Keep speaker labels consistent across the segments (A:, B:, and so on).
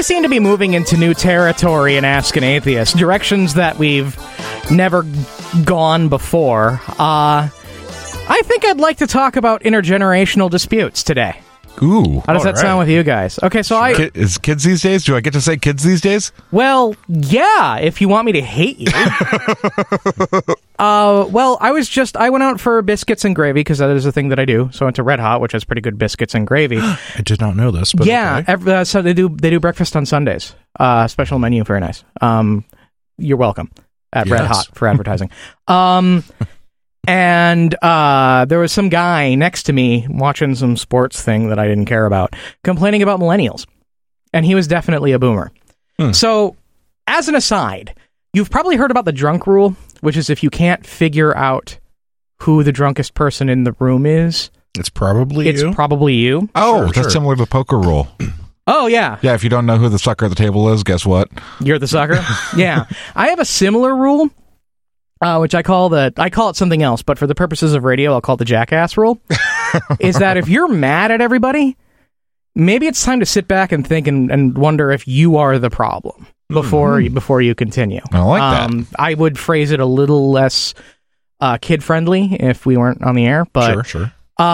A: seem to be moving into new territory in Ask an Atheist, directions that we've never gone before. I think I'd like to talk about intergenerational disputes today.
B: Ooh.
A: How does that sound with you guys? Okay, so
B: Is kids these days? Do I get to say kids these days?
A: Well, yeah, if you want me to hate you. Well, I went out for biscuits and gravy, because that is a thing that I do. So I went to Red Hot, which has pretty good biscuits and gravy.
C: I did not know this, but
A: yeah,
C: okay.
A: so they do breakfast on Sundays. Special menu, very nice. You're welcome at Red Hot for advertising. And there was some guy next to me watching some sports thing that I didn't care about, complaining about millennials. And he was definitely a boomer. So, as an aside, you've probably heard about the drunk rule, which is if you can't figure out who the drunkest person in the room is,
C: it's probably you.
B: Oh, that's similar to the poker rule.
A: Oh, yeah.
B: Yeah, if you don't know who the sucker at the table is, guess what?
A: You're the sucker? Yeah. I have a similar rule. Which I call it something else, but for the purposes of radio, I'll call it the jackass rule, is that if you're mad at everybody, maybe it's time to sit back and think and wonder if you are the problem before you continue.
B: I like that.
A: I would phrase it a little less kid-friendly if we weren't on the air, but
C: Sure.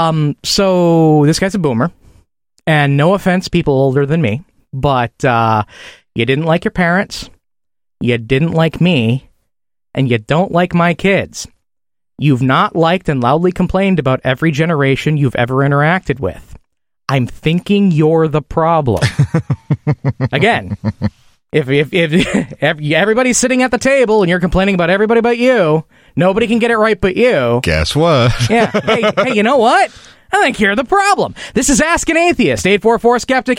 A: So this guy's a boomer, and no offense, people older than me, but you didn't like your parents, you didn't like me, and you don't like my kids. You've not liked and loudly complained about every generation you've ever interacted with. I'm thinking you're the problem. Again, if everybody's sitting at the table and you're complaining about everybody but you, nobody can get it right but you.
B: Guess what?
A: Yeah. Hey, you know what? I think you're the problem. This is Ask an Atheist, 844-SKEPTIC,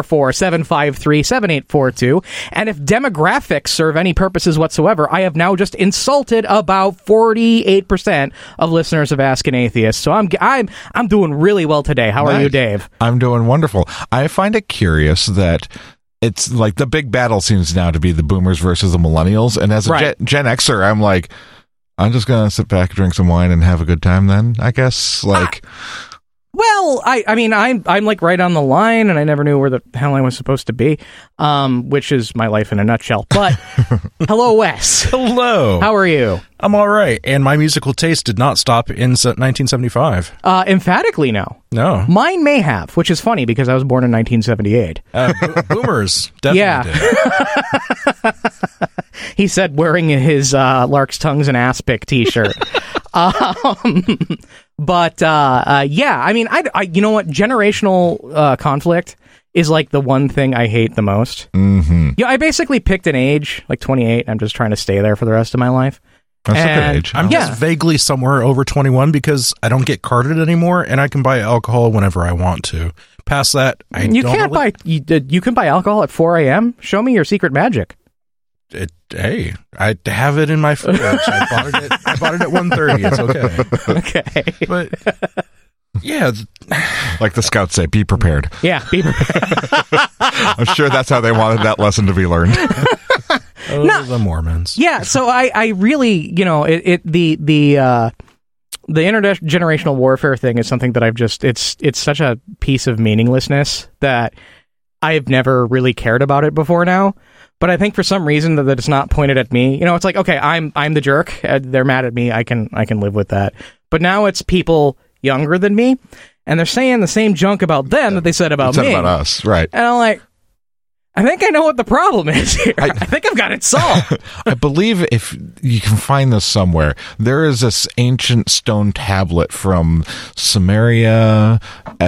A: 844-753-7842. And if demographics serve any purposes whatsoever, I have now just insulted about 48% of listeners of Ask an Atheist. So I'm doing really well today. How are you, Dave?
B: I'm doing wonderful. I find it curious that it's like the big battle seems now to be the boomers versus the millennials. And as a Gen Xer, I'm like, I'm just going to sit back, drink some wine, and have a good time then, I guess.
A: Well, I mean, I'm like right on the line, and I never knew where the hell I was supposed to be, which is my life in a nutshell. But hello, Wes.
C: Hello.
A: How are you?
C: I'm all right, and my musical taste did not stop in 1975.
A: Emphatically, no.
C: No.
A: Mine may have, which is funny because I was born in 1978.
C: Boomers definitely did.
A: He said wearing his Lark's Tongues and Aspic t-shirt. But yeah, I mean, I you know what? Generational conflict is like the one thing I hate the most.
B: Mm-hmm.
A: Yeah, I basically picked an age, like 28, and I'm just trying to stay there for the rest of my life.
B: That's a good age.
C: I'm just vaguely somewhere over 21 because I don't get carded anymore, and I can buy alcohol whenever I want to. Past that,
A: you can buy alcohol at 4 a.m.? Show me your secret magic.
C: Hey, I have it in my fridge. I bought it at 1:30. It's okay.
A: Okay.
C: But yeah,
B: like the scouts say, be prepared.
A: Yeah, be prepared.
B: I'm sure that's how they wanted that lesson to be learned.
C: The Mormons.
A: Yeah, so I really, the intergenerational warfare thing is something that I've just it's such a piece of meaninglessness that I've never really cared about it before now. But I think for some reason that it's not pointed at me. It's like, okay, I'm the jerk. They're mad at me. I can live with that. But now it's people younger than me, and they're saying the same junk about them that they said about me.
B: About us, right?
A: And I'm like, I think I know what the problem is here. I think I've got it solved.
B: I believe if you can find this somewhere, there is this ancient stone tablet from Samaria,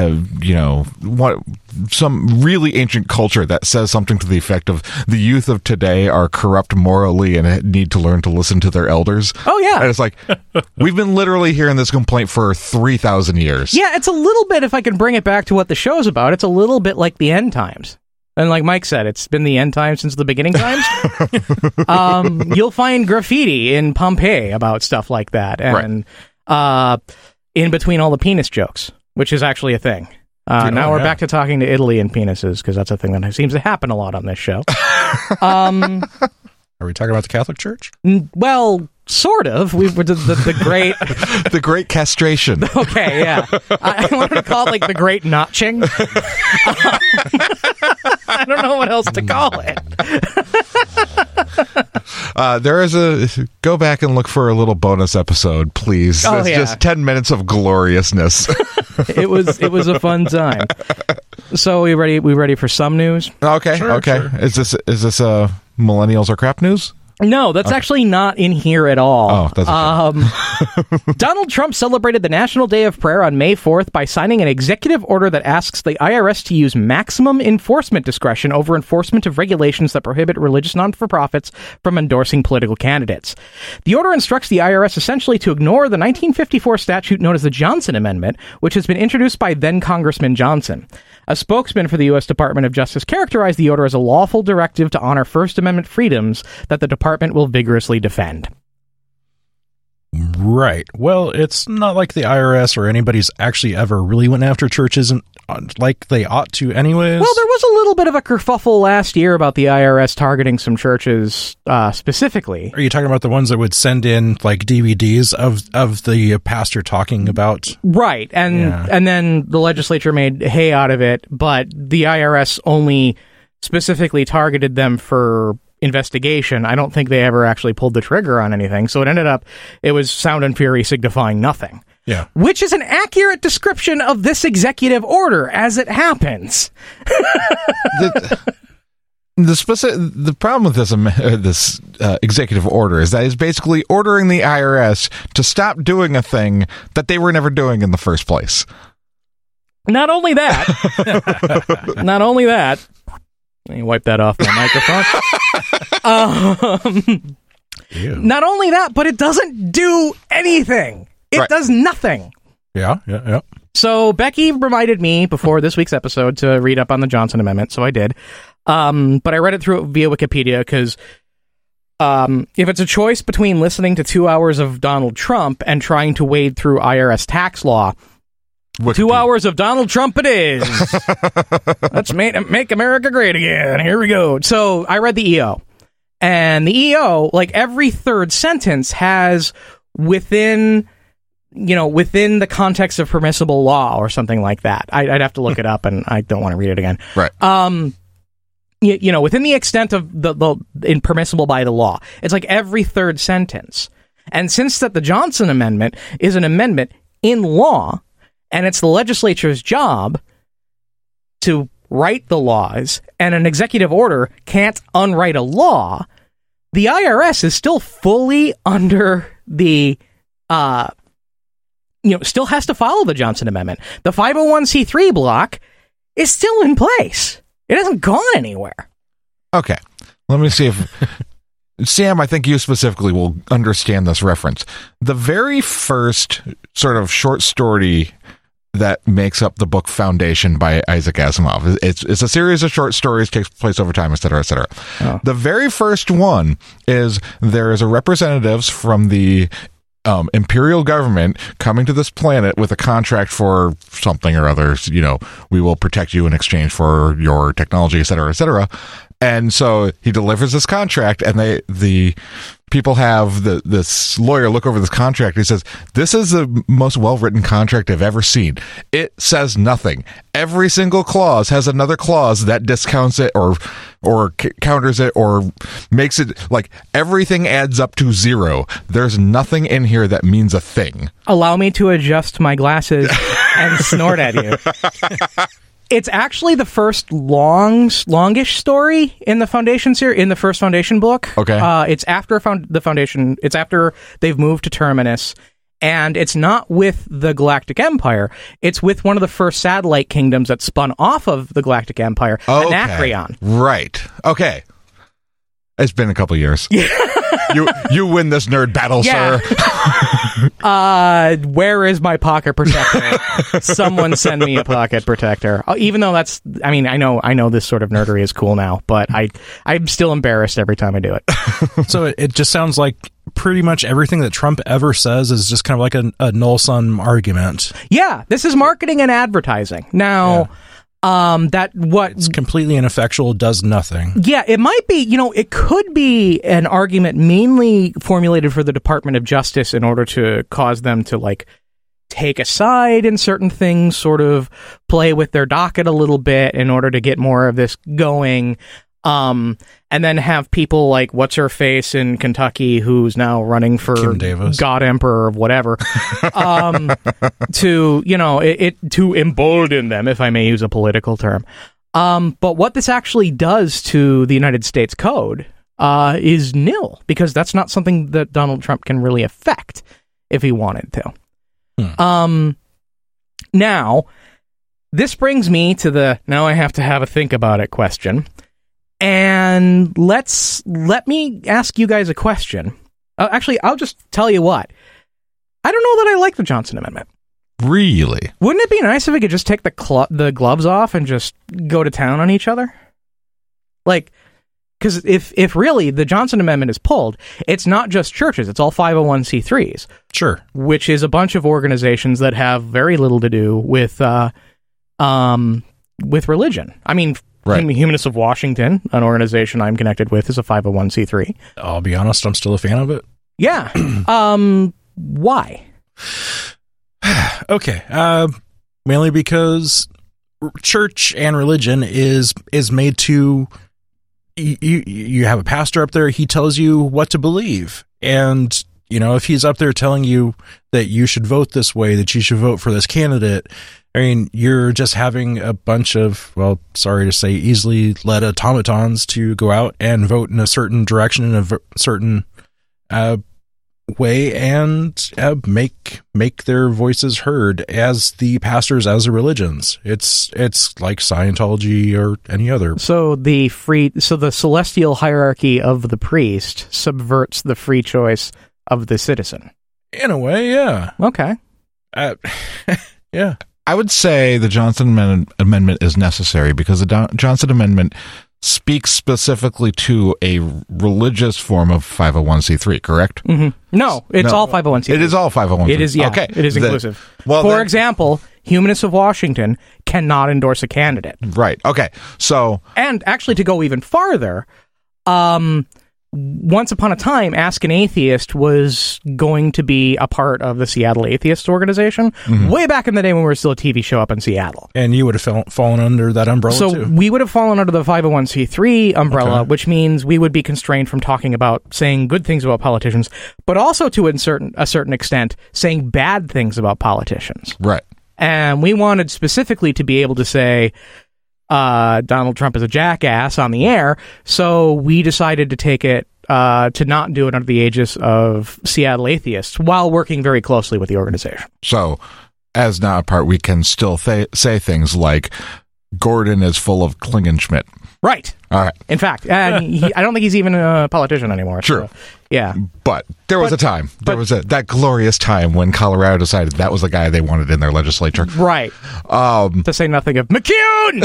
B: some really ancient culture that says something to the effect of the youth of today are corrupt morally and need to learn to listen to their elders.
A: Oh, yeah.
B: And it's like, we've been literally hearing this complaint for 3,000 years.
A: Yeah, it's a little bit, if I can bring it back to what the show's about, it's a little bit like the end times. And like Mike said, it's been the end times since the beginning times. You'll find graffiti in Pompeii about stuff like that. And in between all the penis jokes, which is actually a thing. Now we're back to talking to Italy and penises, because that's a thing that seems to happen a lot on this show.
C: Are we talking about the Catholic Church?
A: Well, sort of. We were the great...
B: the great castration.
A: Okay, yeah. I wanted to call it like the great notching. I don't know what else to call it.
B: There is go back and look for a little bonus episode, please.
A: Oh,
B: it's just 10 minutes of gloriousness.
A: It was a fun time. So we ready for some news?
B: Okay.
C: Sure.
B: Is this millennials are crap news?
A: No, that's actually not in here at all.
B: Oh, that's
A: Donald Trump celebrated the National Day of Prayer on May 4th by signing an executive order that asks the IRS to use maximum enforcement discretion over enforcement of regulations that prohibit religious non-for-profits from endorsing political candidates. The order instructs the IRS essentially to ignore the 1954 statute known as the Johnson Amendment, which has been introduced by then-Congressman Johnson. A spokesman for the U.S. Department of Justice characterized the order as a lawful directive to honor First Amendment freedoms that the department will vigorously defend.
C: Right. Well, it's not like the IRS or anybody's actually ever really went after churches and like they ought to anyways.
A: Well, there was a little bit of a kerfuffle last year about the IRS targeting some churches specifically.
C: Are you talking about the ones that would send in like DVDs of the pastor talking about?
A: Right. And then the legislature made hay out of it, but the IRS only specifically targeted them for investigation. I don't think they ever actually pulled the trigger on anything. So it was sound and fury signifying nothing.
C: Yeah.
A: Which is an accurate description of this executive order as it happens.
B: The problem with this executive order is that it's basically ordering the IRS to stop doing a thing that they were never doing in the first place.
A: Not only that, let me wipe that off my microphone. Not only that, but it doesn't do anything. It does nothing.
C: Yeah.
A: So Becky reminded me before this week's episode to read up on the Johnson Amendment, so I did. But I read it through via Wikipedia because if it's a choice between listening to 2 hours of Donald Trump and trying to wade through IRS tax law, Wikipedia. 2 hours of Donald Trump it is. Let's make America great again. Here we go. So I read the EO. And the EO, like every third sentence, has within the context of permissible law or something like that. I'd have to look it up, and I don't want to read it again.
B: Right.
A: Within the extent of the permissible by the law. It's like every third sentence. And since that the Johnson Amendment is an amendment in law, and it's the legislature's job to write the laws, and an executive order can't unwrite a law, the IRS is still fully under the, still has to follow the Johnson Amendment. The 501c3 block is still in place. It hasn't gone anywhere.
B: Okay. Let me see if... Sam, I think you specifically will understand this reference. The very first sort of short story that makes up the book Foundation by Isaac Asimov. It's a series of short stories, takes place over time, et cetera, et cetera. Oh. The very first one is there is a representatives from the imperial government coming to this planet with a contract for something or other. We will protect you in exchange for your technology, et cetera, et cetera. And so he delivers this contract, and the people have this lawyer look over this contract. And he says, "This is the most well-written contract I've ever seen. It says nothing. Every single clause has another clause that discounts it or counters it or makes it like everything adds up to zero. There's nothing in here that means a thing."
A: Allow me to adjust my glasses and snort at you. It's actually the first longish story in the Foundation series, in the first Foundation book.
B: Okay.
A: It's after the Foundation. It's after they've moved to Terminus, and it's not with the Galactic Empire. It's with one of the first satellite kingdoms that spun off of the Galactic Empire, Anacreon.
B: Right. Okay. It's been a couple years. You win this nerd battle, sir.
A: Where is my pocket protector? Someone send me a pocket protector. Even though I know this sort of nerdery is cool now, but I'm still embarrassed every time I do it.
C: So it just sounds like pretty much everything that Trump ever says is just kind of like a null-sum argument.
A: Yeah, this is marketing and advertising. Now...
C: it's completely ineffectual, does nothing.
A: Yeah, it might be, it could be an argument mainly formulated for the Department of Justice in order to cause them to take a side in certain things, sort of play with their docket a little bit in order to get more of this going. And then have people like what's-her-face in Kentucky, who's now running for God Emperor or whatever, to, to embolden them, if I may use a political term. But what this actually does to the United States Code is nil, because that's not something that Donald Trump can really affect if he wanted to. Now, this brings me to the now I have to have a think about it question. And let me ask you guys a question. Actually, I'll just tell you what. I don't know that I like the Johnson Amendment.
B: Really?
A: Wouldn't it be nice if we could just take the gloves off and just go to town on each other? Like, because if really the Johnson Amendment is pulled, it's not just churches, it's all 501c3s.
C: Sure. Which
A: is a bunch of organizations that have very little to do with religion. I mean, right. Humanists of Washington, an organization I'm connected with, is a 501c3.
C: I'll be honest, I'm still a fan of it.
A: Yeah. Why?
C: Okay. Mainly because church and religion is made to... You have a pastor up there, he tells you what to believe. And, if he's up there telling you that you should vote this way, that you should vote for this candidate... I mean, you're just having a bunch of, well, sorry to say, easily led automatons to go out and vote in a certain direction, in a certain way, and make their voices heard as the pastors, as the religions. It's like Scientology or any other.
A: So the celestial hierarchy of the priest subverts the free choice of the citizen.
C: In a way, yeah.
A: Okay.
C: Yeah.
B: I would say the Johnson Amendment is necessary because the Johnson Amendment speaks specifically to a religious form of 501c3, correct?
A: Mm-hmm. No, it's all 501c3.
B: It is all 501c3.
A: It is, yeah. Okay. It is inclusive. For example, Humanists of Washington cannot endorse a candidate.
B: Right. Okay. So...
A: And actually, to go even farther... once upon a time, Ask an Atheist was going to be a part of the Seattle Atheist Organization, way back in the day when we were still a TV show up in Seattle.
C: And you would have fallen under that umbrella,
A: too. So we would have fallen under the 501c3 umbrella, which means we would be constrained from talking about saying good things about politicians, but also to a certain extent, saying bad things about politicians.
B: Right.
A: And we wanted specifically to be able to say... Donald Trump is a jackass on the air, so we decided to take it to not do it under the aegis of Seattle Atheists while working very closely with the organization.
B: So, as not a part, we can still say things like Gordon is full of Klingenschmidt.
A: Right.
B: All right.
A: In fact, and I don't think he's even a politician anymore.
B: True.
A: So, yeah.
B: But there was a time. There was that glorious time when Colorado decided that was the guy they wanted in their legislature.
A: Right. To say nothing of McCune!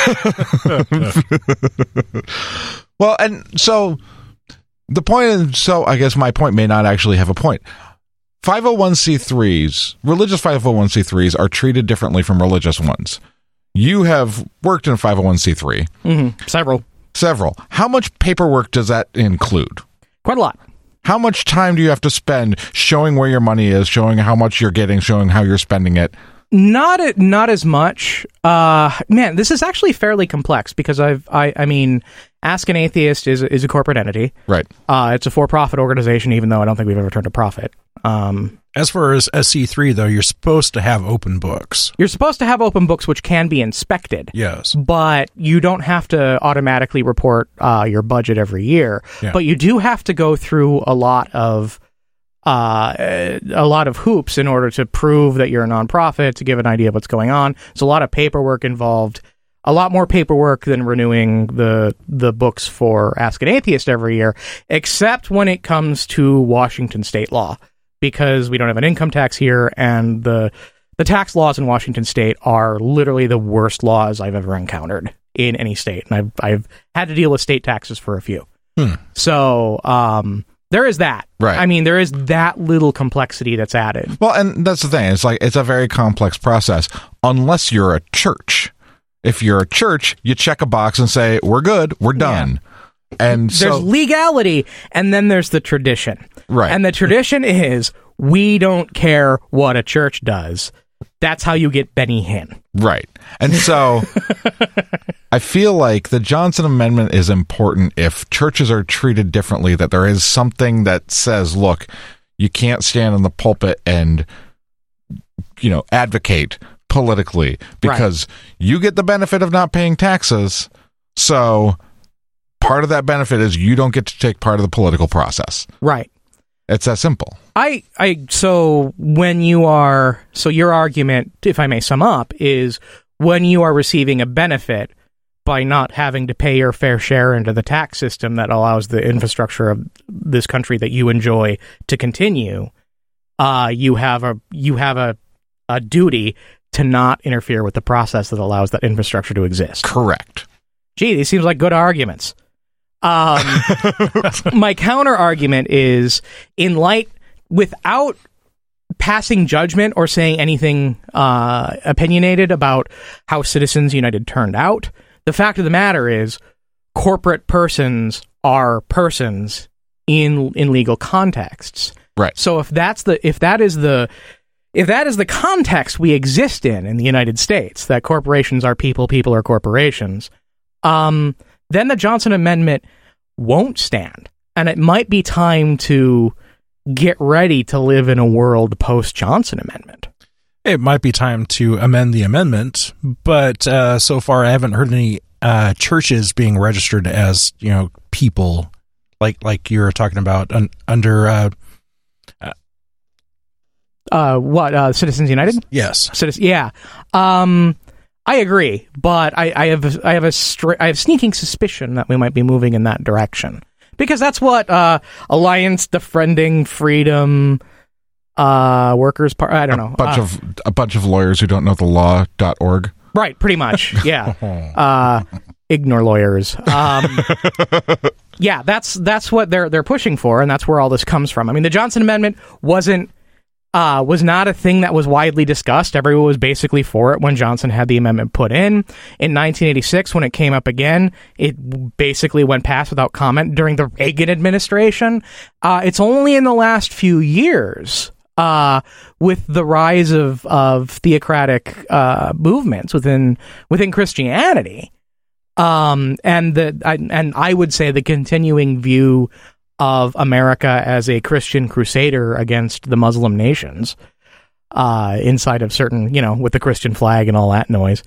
B: Well, and so the point is, so I guess my point may not actually have a point. 501c3s, religious 501c3s are treated differently from religious ones. You have worked in a 501c3.
A: Mm-hmm.
B: Several. How much paperwork does that include?
A: Quite a lot.
B: How much time do you have to spend showing where your money is, showing how much you're getting, showing how you're spending it?
A: Not as much. Man, this is actually fairly complex because I mean, Ask an Atheist is a corporate entity.
B: Right.
A: It's a for-profit organization, even though I don't think we've ever turned a profit.
C: As far as SC3, though, you're supposed to have open books.
A: You're supposed to have open books which can be inspected.
C: Yes.
A: But you don't have to automatically report your budget every year. Yeah. But you do have to go through a lot of hoops in order to prove that you're a nonprofit, to give an idea of what's going on. There's a lot of paperwork involved. A lot more paperwork than renewing the books for Ask an Atheist every year, except when it comes to Washington state law. Because we don't have an income tax here, and the tax laws in Washington state are literally the worst laws I've ever encountered in any state, and I've had to deal with state taxes for a few. So there is that.
B: Right.
A: I mean, there is that little complexity that's added.
B: Well, and that's the thing. It's like it's a very complex process, unless you're a church. If you're a church, you check a box and say, "We're good, we're done." Yeah. And
A: there's legality, and then there's the tradition.
B: Right.
A: And the tradition is we don't care what a church does. That's how you get Benny Hinn.
B: Right. And so I feel like the Johnson Amendment is important if churches are treated differently, that there is something that says, look, you can't stand in the pulpit and, advocate politically because you get the benefit of not paying taxes. So part of that benefit is you don't get to take part of the political process.
A: Right.
B: It's that simple.
A: So your argument, if I may sum up, is when you are receiving a benefit by not having to pay your fair share into the tax system that allows the infrastructure of this country that you enjoy to continue, you have a duty to not interfere with the process that allows that infrastructure to exist.
B: Correct.
A: Gee, these seems like good arguments. My counter argument is, without passing judgment or saying anything opinionated about how Citizens United turned out, the fact of the matter is corporate persons are persons in legal contexts.
B: Right.
A: So if that is the context we exist in the United States, that corporations are people, people are corporations, then the Johnson Amendment won't stand. And it might be time to get ready to live in a world post-Johnson Amendment.
C: It might be time to amend the amendment, but so far I haven't heard any churches being registered as, people like you were talking about under
A: Citizens United?
C: Yes.
A: Yeah. I agree, but I have sneaking suspicion that we might be moving in that direction, because that's what Alliance Defending Freedom Workers Party. I don't know.
B: A bunch of lawyers who don't know the law.org.
A: Right, pretty much. Yeah. Ignore lawyers. Yeah, that's what they're pushing for, and that's where all this comes from. I mean, the Johnson Amendment was not a thing that was widely discussed. Everyone was basically for it when Johnson had the amendment put in. In 1986, when it came up again, it basically went past without comment during the Reagan administration. It's only in the last few years, with the rise of theocratic movements within Christianity, and I would say the continuing view of America as a Christian crusader against the Muslim nations, inside of certain, with the Christian flag and all that noise,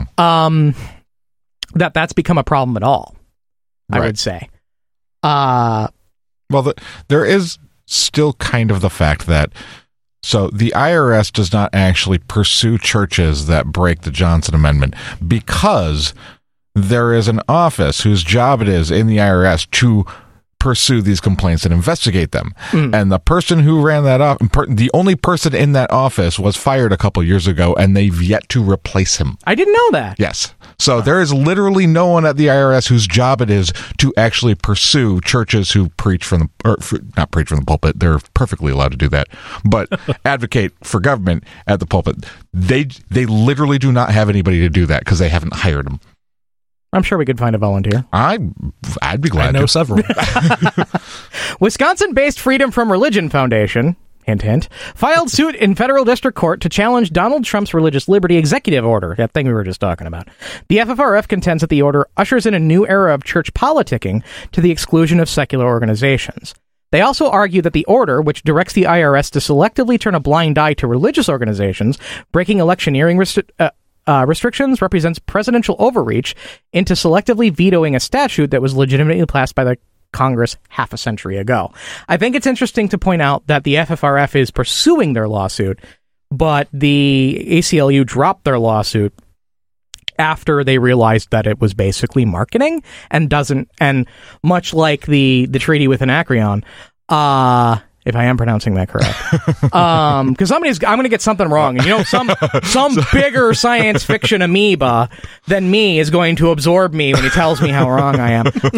A: that's become a problem at all, I would say.
B: Well, there is still kind of the fact that, so the IRS does not actually pursue churches that break the Johnson Amendment, because there is an office whose job it is in the IRS to pursue these complaints and investigate them. And the person who ran that off, the only person in that office, was fired a couple years ago, and they've yet to replace him.
A: I didn't know that.
B: Yes. So there is literally no one at the IRS whose job it is to actually pursue churches who preach from not preach from the pulpit. They're perfectly allowed to do that, but advocate for government at the pulpit. They literally do not have anybody to do that because they haven't hired them.
A: I'm sure we could find a volunteer.
B: I'd be glad to.
C: I know several.
A: Wisconsin-based Freedom from Religion Foundation, hint, hint, filed suit in federal district court to challenge Donald Trump's religious liberty executive order, that thing we were just talking about. The FFRF contends that the order ushers in a new era of church politicking to the exclusion of secular organizations. They also argue that the order, which directs the IRS to selectively turn a blind eye to religious organizations, breaking electioneering restrictions, represents presidential overreach into selectively vetoing a statute that was legitimately passed by the Congress half a century ago. I think it's interesting to point out that the FFRF is pursuing their lawsuit, but the ACLU dropped their lawsuit after they realized that it was basically marketing and much like the treaty with Anacreon, if I am pronouncing that correct. Because I'm going to get something wrong. And, some bigger science fiction amoeba than me is going to absorb me when he tells me how wrong I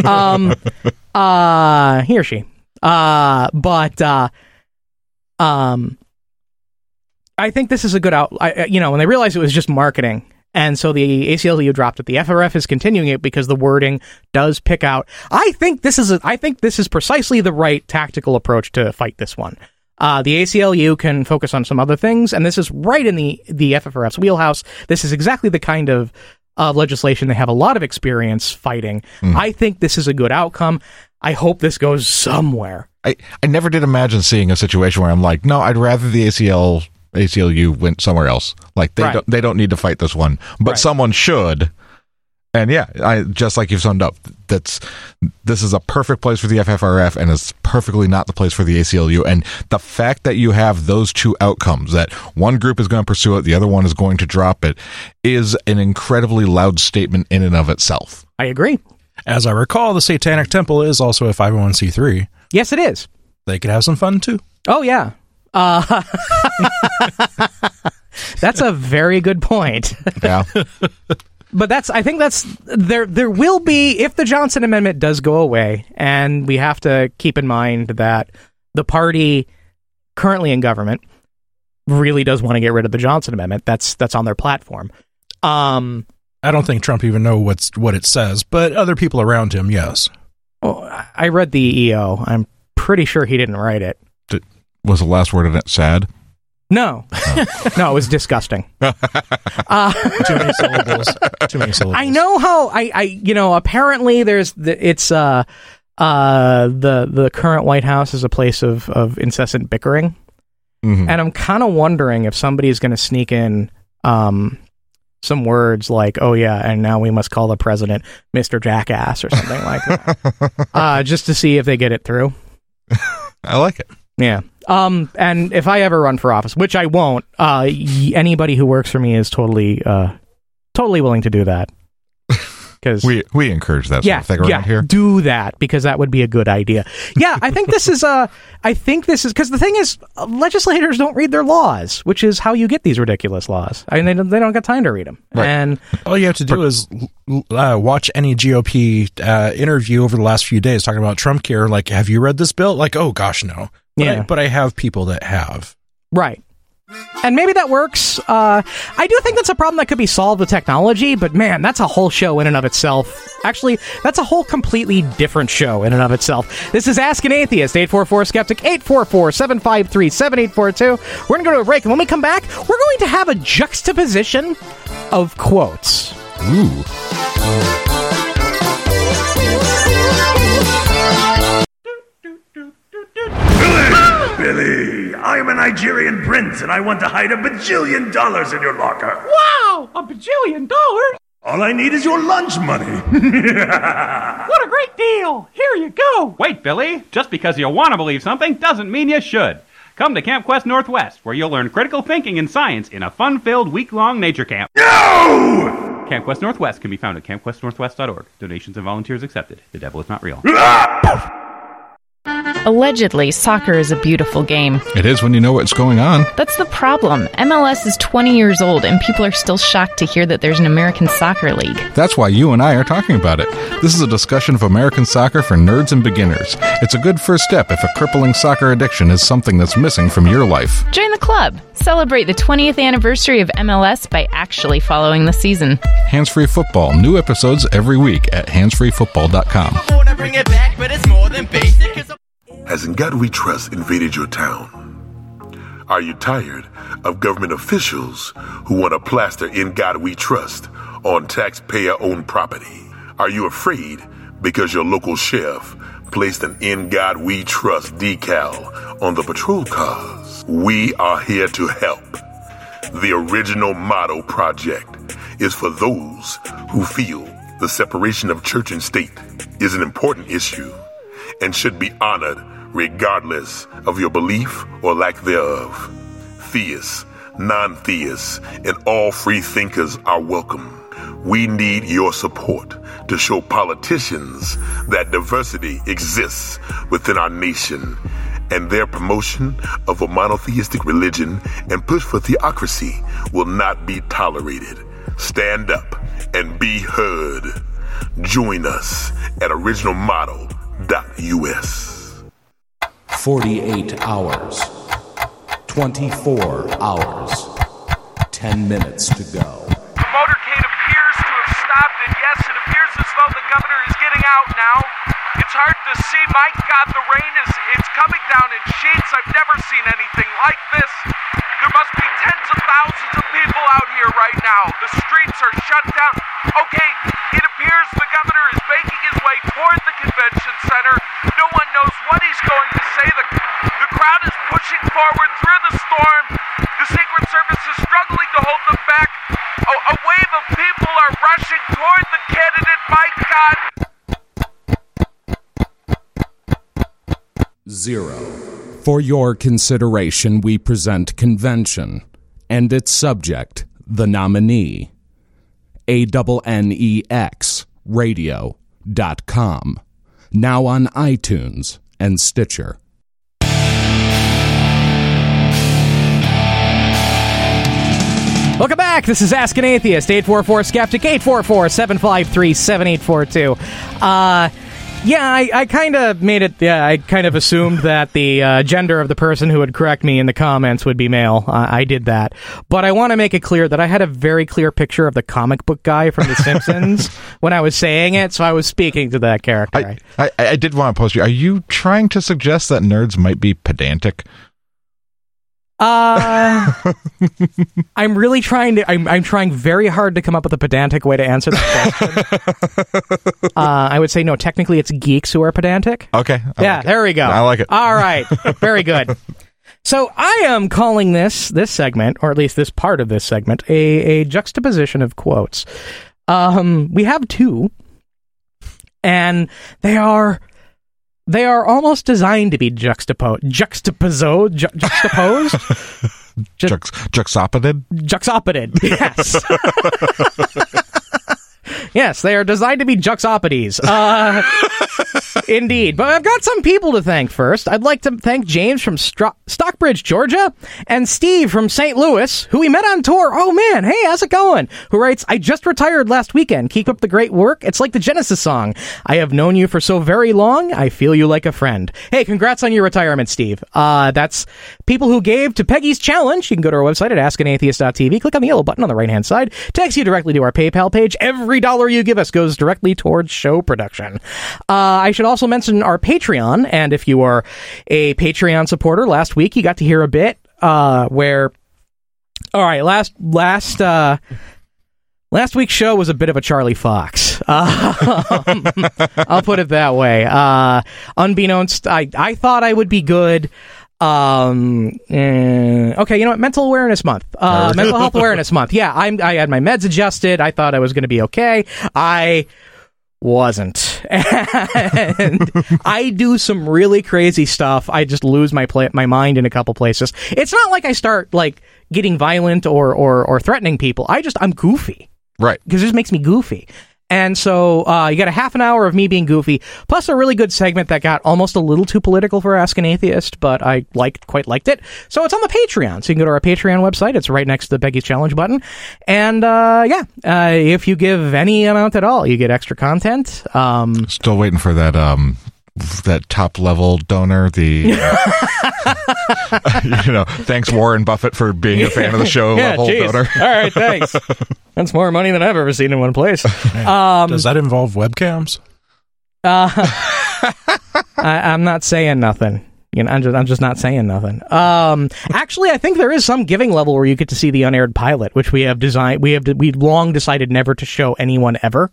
A: am. He or she. But I think this is a good when they realized it was just marketing. And so the ACLU dropped it. The FRF is continuing it because the wording does pick out. I think this is precisely the right tactical approach to fight this one. The ACLU can focus on some other things, and this is right in the FFRF's wheelhouse. This is exactly the kind of legislation they have a lot of experience fighting. I think this is a good outcome. I hope this goes somewhere.
B: I never did imagine seeing a situation where I'm like, no, I'd rather the ACLU went somewhere else. Like they don't need to fight this one, but someone should. And yeah, I just like you've summed up, this is a perfect place for the FFRF, and it's perfectly not the place for the ACLU. And the fact that you have those two outcomes, that one group is going to pursue it, the other one is going to drop it, is an incredibly loud statement in and of itself.
A: I agree.
C: As I recall, the Satanic Temple is also a 501c3.
A: Yes, it is.
C: They could have some fun too.
A: Oh yeah. That's a very good point.
B: Yeah.
A: But I think there will be, if the Johnson Amendment does go away, and we have to keep in mind that the party currently in government really does want to get rid of the Johnson Amendment. That's on their platform.
C: I don't think Trump even knows what it says, but other people around him, yes.
A: Well, I read the EO. I'm pretty sure he didn't write it.
B: Was the last word in it sad?
A: No. No, it was disgusting.
C: Too many syllables.
A: I know how apparently the current White House is a place of incessant bickering. Mm-hmm. And I'm kind of wondering if somebody's going to sneak in some words like, oh yeah, and now we must call the president Mr. Jackass or something like that. Just to see if they get it through.
B: I like it.
A: Yeah. And if I ever run for office, which I won't, anybody who works for me is totally willing to do that. Because
B: we encourage that sort of thing around here.
A: Do that, because that would be a good idea. Yeah, I think this is because the thing is, legislators don't read their laws, which is how you get these ridiculous laws. I mean, they don't got time to read them. Right. And
C: all you have to do is watch any GOP interview over the last few days talking about Trump care. Like, have you read this bill? Like, oh gosh, no. But I have people that have.
A: Right. And maybe that works. I do think that's a problem that could be solved with technology, but man, that's a whole show in and of itself. Actually, that's a whole completely different show in and of itself. This is Ask an Atheist, 844-SKEPTIC, 844-753-7842. We're going to go to a break, and when we come back, we're going to have a juxtaposition of quotes.
B: Ooh.
D: Billy, I am a Nigerian prince, and I want to hide $1 bajillion in your locker.
E: Wow, $1 bajillion?
D: All I need is your lunch money.
E: What a great deal. Here you go.
F: Wait, Billy. Just because you want to believe something doesn't mean you should. Come to Camp Quest Northwest, where you'll learn critical thinking and science in a fun-filled week-long nature camp.
D: No!
F: Camp Quest Northwest can be found at campquestnorthwest.org. Donations and volunteers accepted. The devil is not real.
G: Allegedly, soccer is a beautiful game.
B: It is when you know what's going on.
G: That's the problem. MLS is 20 years old, and people are still shocked to hear that there's an American Soccer League.
B: That's why you and I are talking about it. This is a discussion of American soccer for nerds and beginners. It's a good first step if a crippling soccer addiction is something that's missing from your life.
G: Join the club. Celebrate the 20th anniversary of MLS by actually following the season.
B: Hands-Free Football. New episodes every week at handsfreefootball.com.
H: I wanna bring it back, but it's more than basic.
D: Has In God We Trust invaded your town? Are you tired of government officials who want to plaster In God We Trust on taxpayer-owned property? Are you afraid because your local sheriff placed an In God We Trust decal on the patrol cars? We are here to help. The Original Motto Project is for those who feel the separation of church and state is an important issue and should be honored regardless of your belief or lack thereof. Theists, non-theists, and all free thinkers are welcome. We need your support to show politicians that diversity exists within our nation, and their promotion of a monotheistic religion and push for theocracy will not be tolerated. Stand up and be heard. Join us at originalmotto.us.
I: 48 hours, 24 hours, 10 minutes to go.
J: The motorcade appears to have stopped, and yes, it appears as though the governor is getting out now. It's hard to see. My God, the rain it's coming down in sheets. I've never seen like this, there must be tens of thousands of people out here right now. The streets are shut down. Okay, it appears the governor is making his way toward the convention center. No one knows what he's going to say. The crowd is pushing forward through the storm. The Secret Service is struggling to hold them back. A wave of people are rushing toward the candidate. My God!
I: 0. For your consideration, we present Convention and its subject, the nominee. ANNEX Radio.com. Now on iTunes and Stitcher.
A: Welcome back. This is Ask an Atheist, 844-SKEPTIC, 844-753-7842. Yeah, I kind of made it, I kind of assumed that the gender of the person who would correct me in the comments would be male. I did that. But I want to make it clear that I had a very clear picture of the comic book guy from The Simpsons when I was saying it, so I was speaking to that character.
B: I did want to post you. Are you trying to suggest that nerds might be pedantic?
A: I'm really trying to. I'm trying very hard to come up with a pedantic way to answer that question. I would say no. Technically, it's geeks who are pedantic.
B: Okay.
A: There we go.
B: I like it.
A: All right. Very good. So I am calling this segment, or at least this part of this segment, a juxtaposition of quotes. We have two, and they are almost designed to be juxtaposed. Juxopoded, yes. Yes, they are designed to be juxopodes. Indeed. But I've got some people to thank first. I'd like to thank James from Stockbridge, Georgia, and Steve from St. Louis, who we met on tour. Oh, man. Hey, how's it going? Who writes, I just retired last weekend. Keep up the great work. It's like the Genesis song. I have known you for so very long. I feel you like a friend. Hey, congrats on your retirement, Steve. That's people who gave to Peggy's Challenge. You can go to our website at askanatheist.tv. Click on the yellow button on the right-hand side. Takes you directly to our PayPal page. Every dollar you give us goes directly towards show production. I should also mention our Patreon, and if you are a Patreon supporter, last week you got to hear a bit where... All right, last week's show was a bit of a Charlie Fox. I'll put it that way. Unbeknownst, I thought I would be good. Okay, you know what? Mental Awareness Month. Mental Health Awareness Month. Yeah, I had my meds adjusted. I thought I was going to be okay. I wasn't. And I do some really crazy stuff. I just lose my mind in a couple places. It's not like I start like getting violent or threatening people. I'm goofy.
B: Right.
A: Because it just makes me goofy. And so you got a half an hour of me being goofy, plus a really good segment that got almost a little too political for Ask an Atheist, but I quite liked it. So it's on the Patreon. So you can go to our Patreon website. It's right next to the Peggy's Challenge button. And if you give any amount at all, you get extra content.
B: Still waiting for that top level donor, thanks Warren Buffett for being a fan of the show level donor.
A: All right, thanks. That's more money than I've ever seen in one place.
C: Does that involve webcams?
A: I'm not saying nothing. I'm just not saying nothing. Actually, I think there is some giving level where you get to see the unaired pilot, which we have designed. We've long decided never to show anyone ever.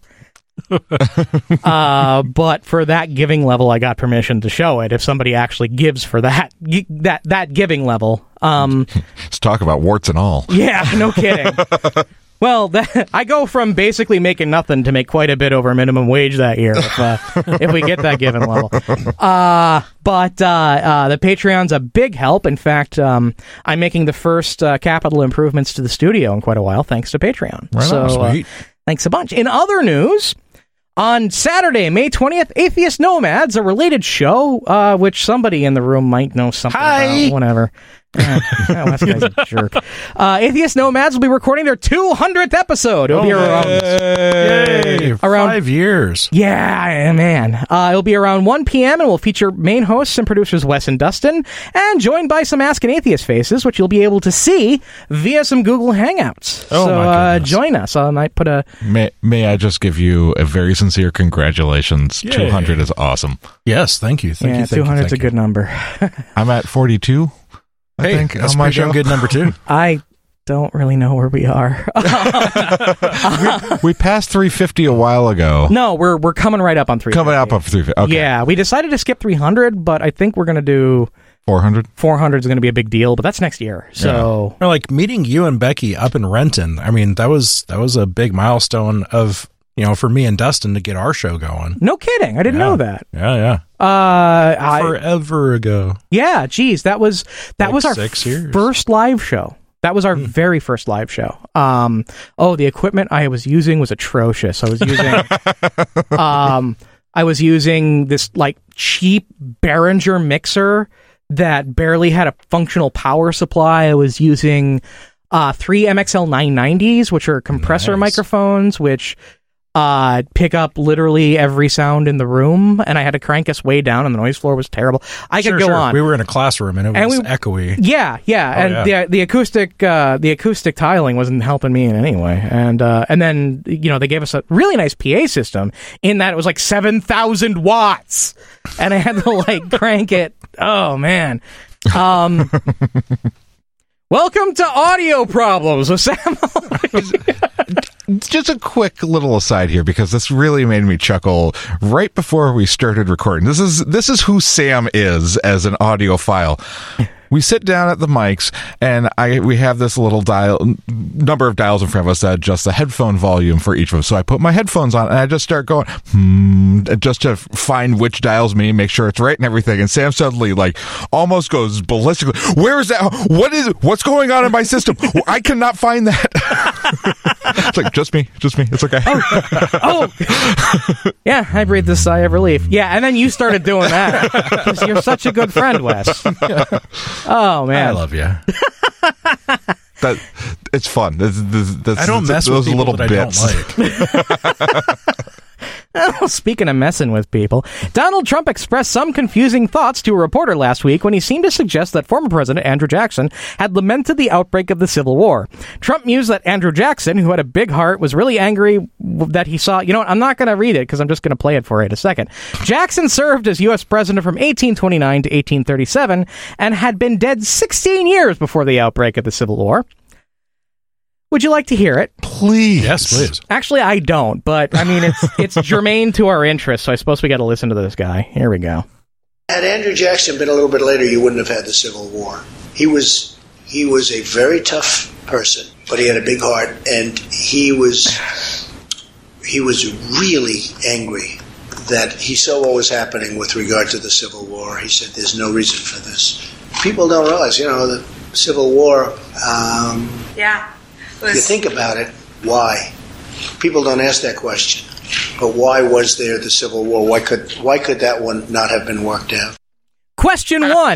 A: But for that giving level, I got permission to show it if somebody actually gives for that giving level.
B: Let's talk about warts and all.
A: Yeah, no kidding. Well, I go from basically making nothing to make quite a bit over minimum wage that year if we get that given level. But the Patreon's a big help. In fact, I'm making the first capital improvements to the studio in quite a while, thanks to Patreon.
B: Right on, sweet.
A: Thanks a bunch. In other news, on Saturday, May 20th, Atheist Nomads, a related show, which somebody in the room might know something about. Whatever. That guy's a jerk. Atheist Nomads will be recording their 200th episode. It'll be around
C: 5 years.
A: Yeah, man. It'll be around 1 p.m. and will feature main hosts and producers Wes and Dustin, and joined by some Ask an Atheist faces, which you'll be able to see via some Google Hangouts. So join us. I might put a...
B: May I just give you a very sincere congratulations. Yay. 200 is awesome.
C: Yes, thank you.
A: 200 is a good number.
B: I'm at 42. I think,
C: that's
B: on my
C: pretty damn
B: show.
C: good number 2.
A: I don't really know where we are.
B: We passed 350 a while ago.
A: No, we're coming right up on 350.
B: Coming up on 350. Okay.
A: Yeah, we decided to skip 300, but I think we're going to do
B: 400.
A: 400 is going to be a big deal, but that's next year. So,
C: Or like meeting you and Becky up in Renton. I mean, that was a big milestone of, for me and Dustin to get our show going.
A: no kidding. I didn't know that.
C: Yeah. Forever ago.
A: Yeah, geez, that was our
C: 6 years.
A: first live show. That was our very first live show. The equipment I was using was atrocious. I was using this like cheap Behringer mixer that barely had a functional power supply. I was using 3 MXL 990s, which are compressor microphones, which pick up literally every sound in the room, and I had to crank us way down, and the noise floor was terrible. I could go on.
C: We were in a classroom, and it was echoey.
A: Yeah, the acoustic tiling wasn't helping me in any way, and then they gave us a really nice PA system in that it was like 7,000 watts, and I had to like crank it. Oh man. Welcome to Audio Problems with Sam.
B: Just a quick little aside here, because this really made me chuckle right before we started recording. This is who Sam is as an audiophile. We sit down at the mics, and we have this little number of dials in front of us that adjust the headphone volume for each of us. So I put my headphones on, and I just start going, just to find which dials me, make sure it's right and everything. And Sam suddenly, like, almost goes ballistic. Where is that? What's going on in my system? I cannot find that. It's like, just me. It's okay.
A: Yeah, I breathed a sigh of relief. Yeah, and then you started doing that, because you're such a good friend, Wes. Oh man,
C: I love you.
B: It's fun.
C: I don't mess with people little that I don't like.
A: Speaking of messing with people, Donald Trump expressed some confusing thoughts to a reporter last week when he seemed to suggest that former President Andrew Jackson had lamented the outbreak of the Civil War. Trump mused that Andrew Jackson, who had a big heart, was really angry that he saw... You know what? I'm not going to read it because I'm just going to play it for you in a second. Jackson served as U.S. President from 1829 to 1837 and had been dead 16 years before the outbreak of the Civil War. Would you like to hear it?
B: Please.
C: Yes, please.
A: Actually, I don't, but I mean, it's germane to our interests, so I suppose we got to listen to this guy. Here we go.
K: Had Andrew Jackson been a little bit later, you wouldn't have had the Civil War. He was a very tough person, but he had a big heart, and he was really angry that he saw what was happening with regard to the Civil War. He said, "There's no reason for this." People don't realize, the Civil War. You think about it, why? People don't ask that question. But why was there the Civil War? Why could that one not have been worked out?
A: Question 1.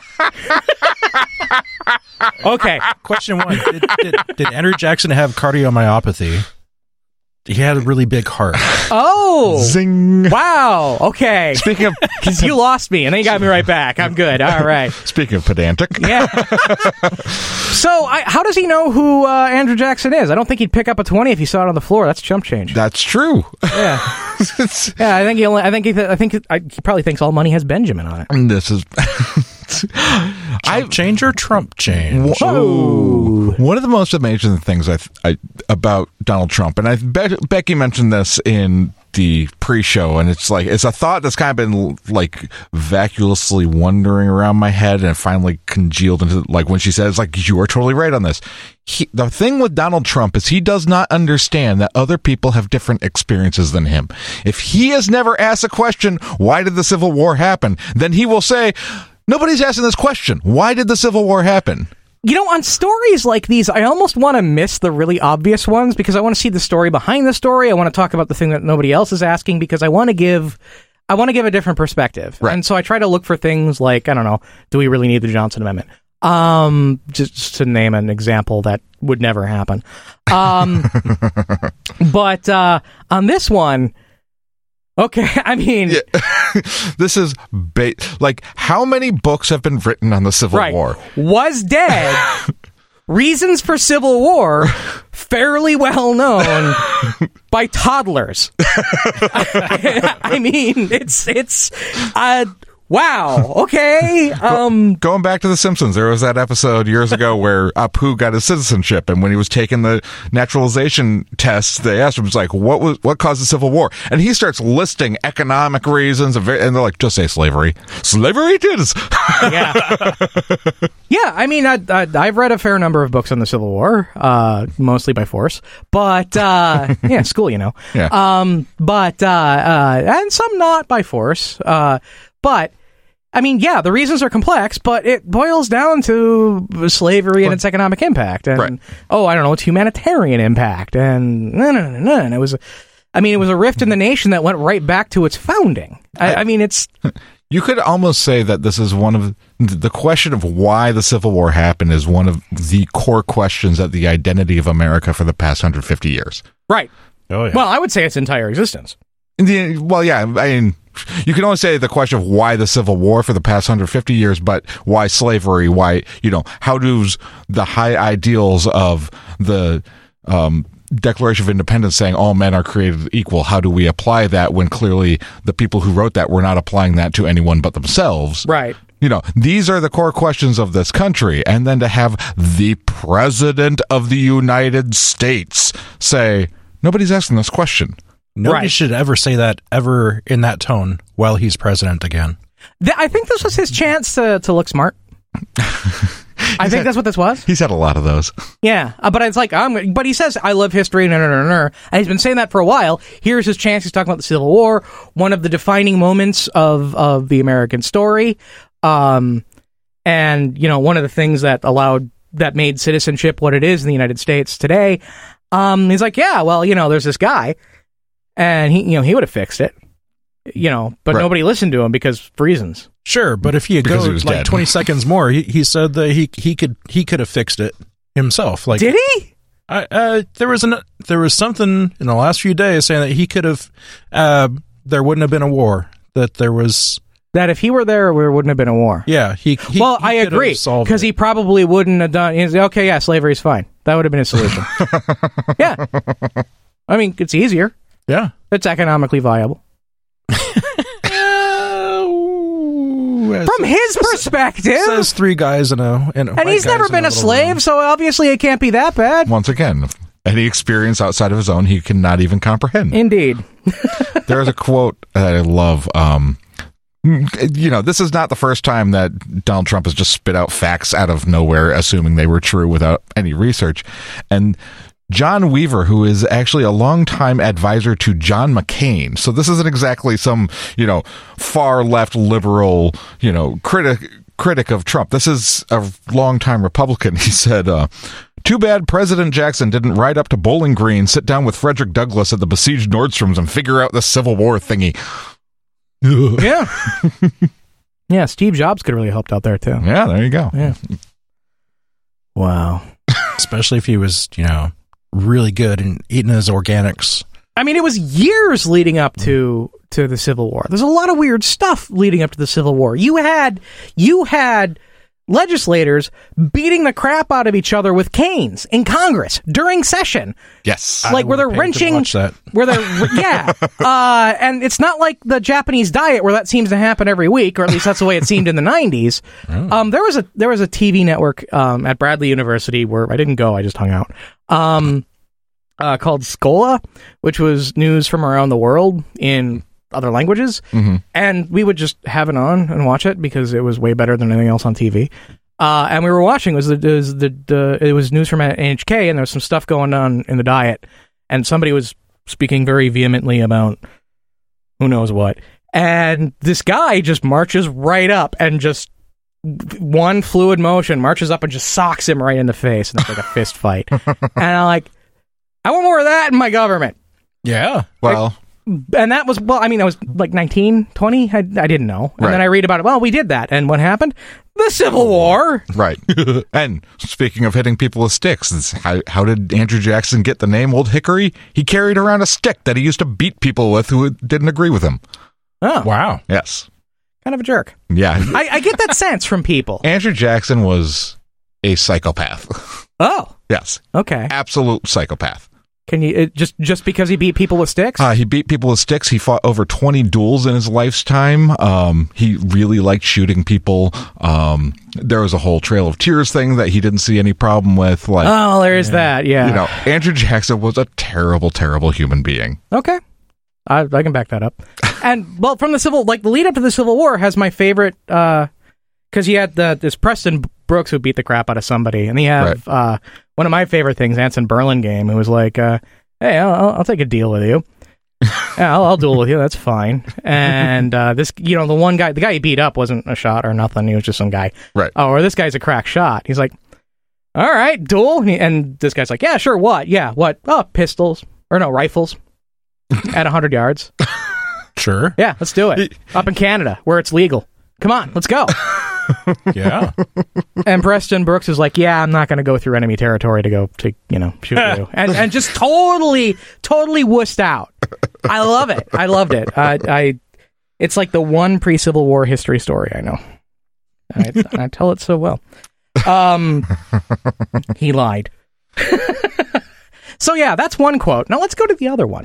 A: Okay.
C: Question 1. Did Andrew Jackson have cardiomyopathy? He had a really big heart.
A: Oh.
B: Zing.
A: Wow. Okay.
B: Speaking of...
A: Because you lost me, and then you got me right back. I'm good. All right.
B: Speaking of pedantic.
A: Yeah. So, how does he know who Andrew Jackson is? I don't think he'd pick up a 20 if he saw it on the floor. That's chump change.
B: That's true.
A: Yeah. Yeah, I think he probably thinks all money has Benjamin on it.
B: And this is...
C: Chump change or Trump change?
B: Whoa. One of the most amazing things about Donald Trump, and Becky mentioned this in the pre-show, and it's a thought that's kind of been like vacuously wandering around my head, and it finally congealed into when she says, you are totally right on this. The thing with Donald Trump is he does not understand that other people have different experiences than him. If he has never asked a question, why did the Civil War happen? Then he will say, nobody's asking this question. Why did the Civil War happen?
A: On stories like these, I almost want to miss the really obvious ones because I want to see the story behind the story. I want to talk about the thing that nobody else is asking because I want to give a different perspective. Right. And so I try to look for things like, I don't know, do we really need the Johnson Amendment? Just to name an example that would never happen. But on this one, okay, I mean...
B: Yeah. This is... how many books have been written on the Civil War?
A: Was dead. Reasons for Civil War, fairly well known by toddlers. I mean, it's Wow. Okay.
B: Going back to The Simpsons, there was that episode years ago where Apu got his citizenship, and when he was taking the naturalization tests, they asked him, "It's like, what caused the Civil War?" And he starts listing economic reasons, and they're like, "Just say slavery. Slavery it is."
A: Yeah. Yeah. I mean, I've read a fair number of books on the Civil War, mostly by force, but yeah, school, you know.
B: Yeah.
A: And some not by force. But I mean, yeah, the reasons are complex, but it boils down to slavery and its economic impact, and I don't know, its humanitarian impact, and and it was a rift in the nation that went right back to its founding. I mean, it's.
B: You could almost say that this is one of the question of why the Civil War happened is one of the core questions at the identity of America for the past 150 years.
A: Right.
C: Oh yeah.
A: Well, I would say its entire existence.
B: Well, yeah, I mean, you can only say the question of why the Civil War for the past 150 years, but why slavery? Why, how does the high ideals of the Declaration of Independence saying all men are created equal, how do we apply that when clearly the people who wrote that were not applying that to anyone but themselves?
A: Right.
B: These are the core questions of this country. And then to have the President of the United States say, nobody's asking this question.
C: Nobody should ever say that ever in that tone while he's president again.
A: I think this was his chance to look smart. I think that's what this was.
B: He's had a lot of those.
A: Yeah, but it's like, but he says, I love history, and he's been saying that for a while. Here's his chance. He's talking about the Civil War, one of the defining moments of the American story. And, one of the things that made citizenship what it is in the United States today. He's like, yeah, well, there's this guy. And he would have fixed it, but nobody listened to him because for reasons.
C: Sure, but if you go like dead. 20 seconds more, he said that he could have fixed it himself. Like,
A: did he?
C: There was something in the last few days saying that he could have. There wouldn't have been a war. That
A: if he were there wouldn't have been a war.
C: Yeah,
A: I agree, because he probably wouldn't have done. He's okay. Yeah, slavery's fine. That would have been his solution. Yeah, I mean, it's easier.
C: Yeah.
A: It's economically viable. From his perspective.
C: Says three guys and
A: he's never been a slave, room. So obviously it can't be that bad.
B: Once again, any experience outside of his own, he cannot even comprehend.
A: Indeed.
B: There's a quote that I love. This is not the first time that Donald Trump has just spit out facts out of nowhere, assuming they were true without any research. And John Weaver, who is actually a longtime advisor to John McCain. So this isn't exactly some, far left liberal, critic of Trump. This is a longtime Republican. He said, too bad President Jackson didn't ride up to Bowling Green, sit down with Frederick Douglass at the besieged Nordstroms and figure out the Civil War thingy.
A: Yeah. Yeah, Steve Jobs could have really helped out there too.
B: Yeah, there you go.
A: Yeah. Wow.
C: Especially if he was, really good in eating his organics.
A: I mean, it was years leading up to the Civil War. There's a lot of weird stuff leading up to the Civil War. You had legislators beating the crap out of each other with canes in Congress during session.
B: Yes.
A: Like where they're wrenching, where they're, yeah. And it's not like the Japanese diet where that seems to happen every week, or at least that's the way it seemed in the 90s. Oh. There was a TV network, at Bradley University where I didn't go, I just hung out. Called Scola, which was news from around the world in other languages, and we would just have it on and watch it because it was way better than anything else on TV. And we were watching it was news from NHK, and there was some stuff going on in the diet, and somebody was speaking very vehemently about who knows what, and this guy just marches right up and just one fluid motion marches up and just socks him right in the face, and it's like a fist fight. And I'm like, I want more of that in my government.
C: Yeah.
B: Well.
A: And that was, I was like 19, 20. I didn't know. And then I read about it. Well, we did that. And what happened? The Civil War.
B: Right. And speaking of hitting people with sticks, how did Andrew Jackson get the name Old Hickory? He carried around a stick that he used to beat people with who didn't agree with him.
A: Oh.
C: Wow.
B: Yes.
A: Kind of a jerk.
B: Yeah.
A: I get that sense from people.
B: Andrew Jackson was a psychopath.
A: Oh.
B: Yes.
A: Okay.
B: Absolute psychopath.
A: Can you just because he beat people with sticks?
B: He beat people with sticks. He fought over 20 duels in his lifetime. He really liked shooting people. There was a whole Trail of Tears thing that he didn't see any problem with. Like,
A: oh, there's that. Yeah.
B: You know, Andrew Jackson was a terrible, terrible human being.
A: Okay. I can back that up. And, well, from the lead up to the Civil War has my favorite, because he had this Preston Brooks who beat the crap out of somebody. And he have one of my favorite things, Anson Burlingame, who was like, hey, I'll take a deal with you. Yeah, I'll duel with you. That's fine. And this, the guy he beat up wasn't a shot or nothing. He was just some guy.
B: Right.
A: Oh, or this guy's a crack shot. He's like, all right, duel. And this guy's like, yeah, sure. What? Yeah, what? Oh, pistols. Or no, rifles. At 100 yards.
C: Sure.
A: Yeah, let's do it. Up in Canada, where it's legal. Come on, let's go.
C: Yeah.
A: And Preston Brooks is like, yeah, I'm not going to go through enemy territory to go to, shoot you. And just totally wussed out. I love it. I loved it. It's like the one pre-Civil War history story I know. I tell it so well. He lied. So yeah, that's one quote. Now let's go to the other one.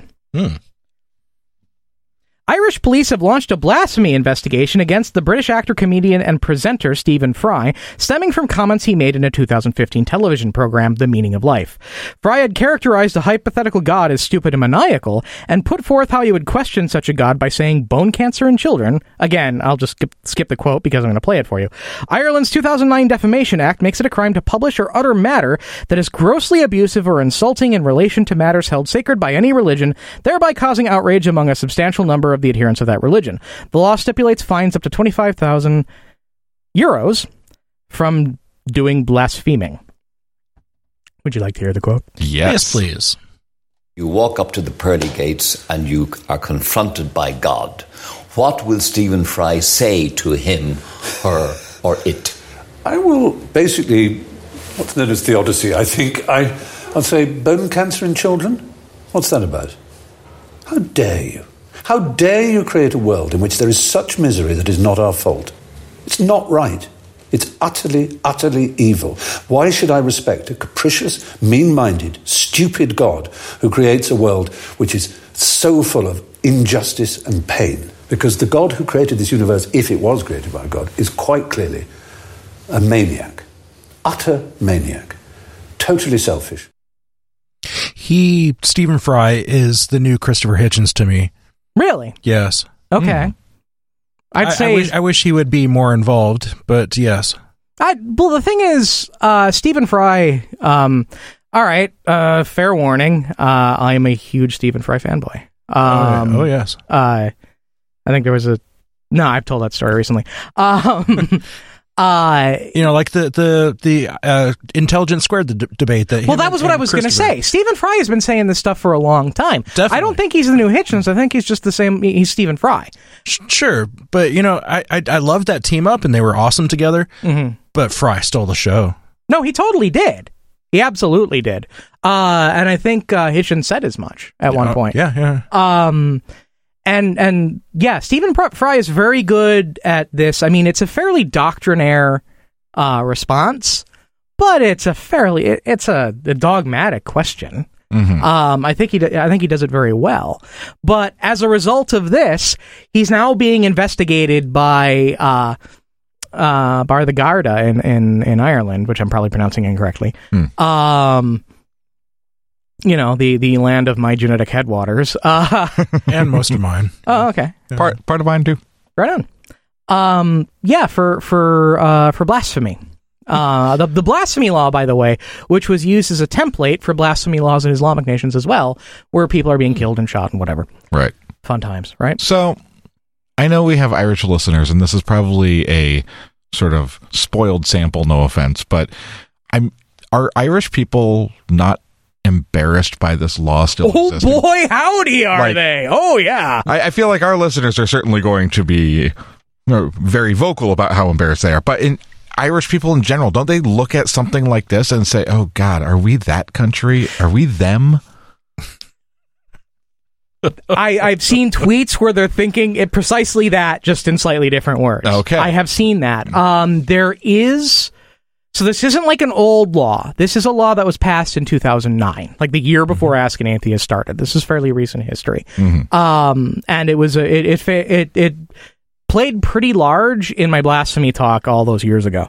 A: Irish police have launched a blasphemy investigation against the British actor, comedian, and presenter Stephen Fry, stemming from comments he made in a 2015 television program, The Meaning of Life. Fry had characterized a hypothetical god as stupid and maniacal, and put forth how you would question such a god by saying bone cancer in children. Again, I'll just skip the quote because I'm going to play it for you. Ireland's 2009 Defamation Act makes it a crime to publish or utter matter that is grossly abusive or insulting in relation to matters held sacred by any religion, thereby causing outrage among a substantial number of the adherents of that religion. The law stipulates fines up to 25,000 euros from doing blaspheming. Would you like to hear the quote?
C: Yes, please.
L: You walk up to the pearly gates and you are confronted by God. What will Stephen Fry say to him, her, or it?
M: I will basically, what's known as theodicy, I think. I'll say bone cancer in children? What's that about? How dare you? How dare you create a world in which there is such misery that is not our fault? It's not right. It's utterly, utterly evil. Why should I respect a capricious, mean-minded, stupid God who creates a world which is so full of injustice and pain? Because the God who created this universe, if it was created by God, is quite clearly a maniac. Utter maniac. Totally selfish.
C: Stephen Fry is the new Christopher Hitchens to me.
A: Really?
C: Yes.
A: Okay. I'd say
C: I wish he would be more involved, but yes.
A: Well, the thing is, Stephen Fry. All right. Fair warning. I am a huge Stephen Fry fanboy.
C: Oh yes.
A: I think there was I've told that story recently.
C: Like the Intelligence Squared debate that.
A: Well, that was what I was going to say. Stephen Fry has been saying this stuff for a long time.
C: Definitely.
A: I don't think he's the new Hitchens. I think he's just the same. He's Stephen Fry.
C: Sure, but I loved that team up, and they were awesome together. Mm-hmm. But Fry stole the show.
A: No, he totally did. He absolutely did. And I think Hitchens said as much at one point.
C: Yeah.
A: And yeah, Stephen Fry is very good at this. I mean, it's a fairly doctrinaire response, but it's a dogmatic question. Mm-hmm. I think he does it very well. But as a result of this, he's now being investigated by Bar the Garda in Ireland, which I'm probably pronouncing incorrectly. The land of my genetic headwaters.
C: And most of mine.
A: Oh, okay.
B: Yeah. Part of mine too.
A: Right on. For blasphemy. The blasphemy law, by the way, which was used as a template for blasphemy laws in Islamic nations as well, where people are being killed and shot and whatever.
B: Right.
A: Fun times, right?
B: So, I know we have Irish listeners, and this is probably a sort of spoiled sample, no offense, but are Irish people not embarrassed by this law still existing?
A: Oh boy, howdy are they? Oh yeah.
B: I feel like our listeners are certainly going to be very vocal about how embarrassed they are, but in Irish people in general, don't they look at something like this and say, oh God, are we that country? Are we them?
A: I've seen tweets where they're thinking it precisely that, just in slightly different words.
B: Okay.
A: I have seen that. There is So this isn't like an old law. This is a law that was passed in 2009, like the year before Ask an Atheist started. This is fairly recent history. And it was it played pretty large in my blasphemy talk all those years ago.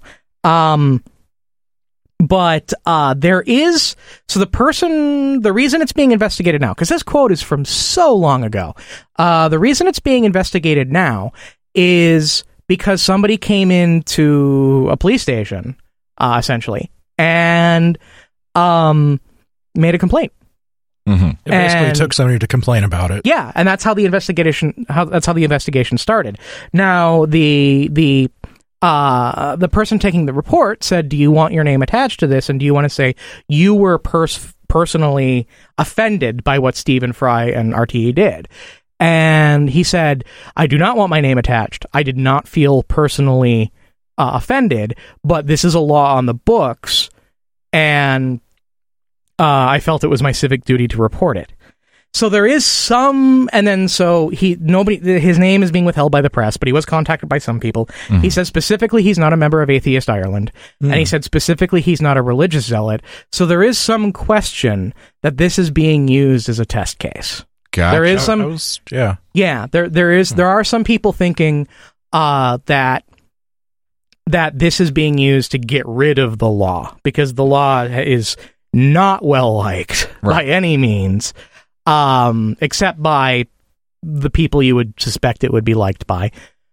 A: But there is, so the reason it's being investigated now, because this quote is from so long ago, the reason it's being investigated now is because somebody came into a police station, essentially, and made a complaint.
C: It basically took somebody to complain about it.
A: Yeah, and that's how the investigation started. Now, the person taking the report said, "Do you want your name attached to this? And do you want to say you were personally offended by what Stephen Fry and RTE did?" And he said, "I do not want my name attached. I did not feel personally offended, but this is a law on the books, and I felt it was my civic duty to report it." So there is some, and then so his name is being withheld by the press, but he was contacted by some people. He said specifically he's not a member of Atheist Ireland, and he said specifically he's not a religious zealot. So there is some question that this is being used as a test case.
B: Gotcha.
A: There is some, there are some people thinking that this is being used to get rid of the law, because the law is not well liked by any means. Except by the people you would suspect it would be liked by.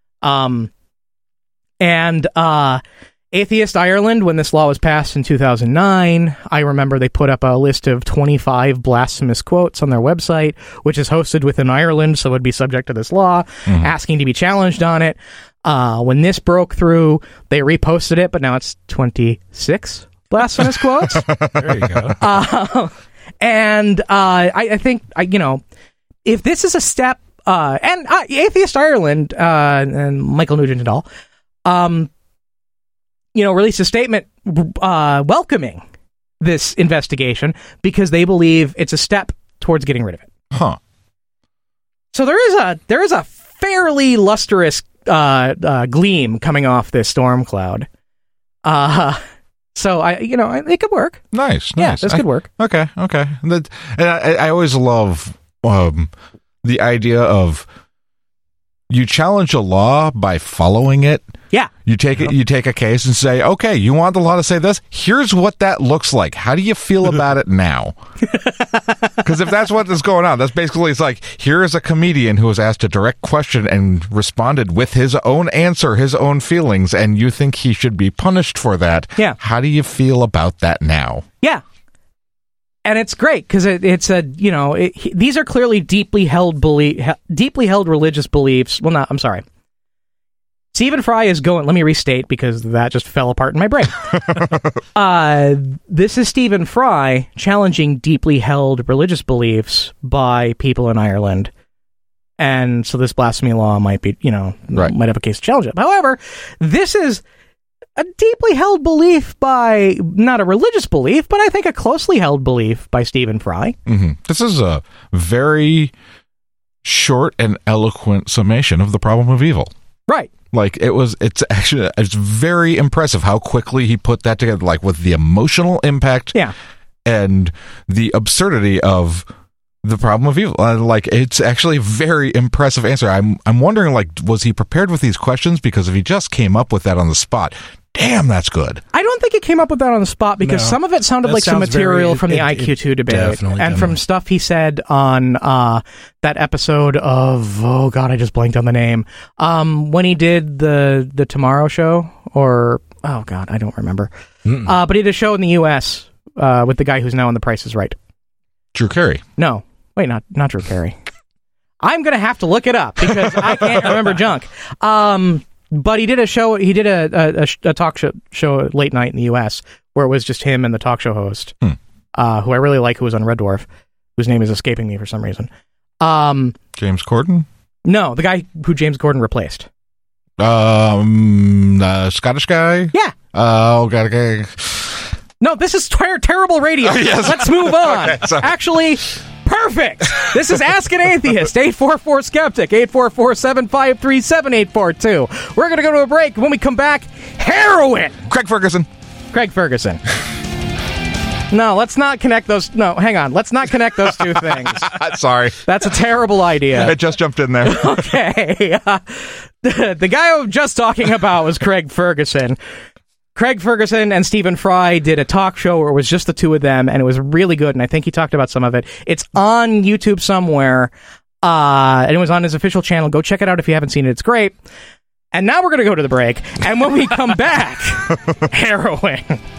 A: Atheist Ireland, when this law was passed in 2009, I remember they put up a list of 25 blasphemous quotes on their website, which is hosted within Ireland, so it would be subject to this law, asking to be challenged on it. When this broke through, they reposted it, but now it's 26 blasphemous quotes.
C: There you go.
A: And I think, if this is a step, and Atheist Ireland and Michael Nugent and all, released a statement welcoming this investigation because they believe it's a step towards getting rid of it.
B: Huh.
A: So there is a fairly lustrous gleam coming off this storm cloud. So it could work.
B: Nice.
A: Yeah, this could work.
B: Okay. And I always love the idea of you challenge a law by following it.
A: Yeah.
B: You take a case and say, okay, you want the law to say this? Here's what that looks like. How do you feel about it now? Because if that's what is going on, that's basically, it's like, here is a comedian who was asked a direct question and responded with his own answer, his own feelings, and you think he should be punished for that.
A: Yeah.
B: How do you feel about that now?
A: Yeah. And it's great because these are clearly deeply held religious beliefs. Well, I'm sorry. Stephen Fry is going, let me restate because that just fell apart in my brain. This is Stephen Fry challenging deeply held religious beliefs by people in Ireland. And so this blasphemy law might be, might have a case to challenge it. However, this is a deeply held belief by, not a religious belief, but I think a closely held belief by Stephen Fry.
B: This is a very short and eloquent summation of the problem of evil.
A: Right.
B: Like, it's very impressive how quickly he put that together, like with the emotional impact and the absurdity of the problem of evil. Like, it's actually a very impressive answer. I'm wondering, like, was he prepared with these questions? Because if he just came up with that on the spot, damn, that's good.
A: I don't think he came up with that on the spot because some of it sounded like some material from the IQ2 debate and from stuff he said on that episode of, oh God, I just blanked on the name. When he did the Tomorrow Show, or, oh God, I don't remember. But he did a show in the U.S. With the guy who's now on The Price is Right.
B: Drew Carey.
A: No. Wait, not Drew Carey. I'm going to have to look it up because I can't remember junk. But he did a show. He did a talk show late night in the U.S. where it was just him and the talk show host, who I really like, who was on Red Dwarf, whose name is escaping me for some reason.
B: James Corden?
A: No, the guy who James Corden replaced.
B: The Scottish guy?
A: Yeah.
B: Okay.
A: No, this is terrible radio.
B: Yes.
A: Let's move on.
B: Okay,
A: actually, perfect. This is Ask an Atheist, 844-SKEPTIC, 844-753-7842. We're going to go to a break. When we come back, heroin.
B: Craig Ferguson.
A: Craig Ferguson. No, let's not connect those. No, hang on. Let's not connect those two things.
B: Sorry.
A: That's a terrible idea.
B: I just jumped in there.
A: Okay. The guy I'm just talking about was Craig Ferguson. Craig Ferguson and Stephen Fry did a talk show where it was just the two of them, and it was really good, and I think he talked about some of it. It's on YouTube somewhere, and it was on his official channel. Go check it out if you haven't seen it. It's great. And now we're going to go to the break, and when we come back, heroin.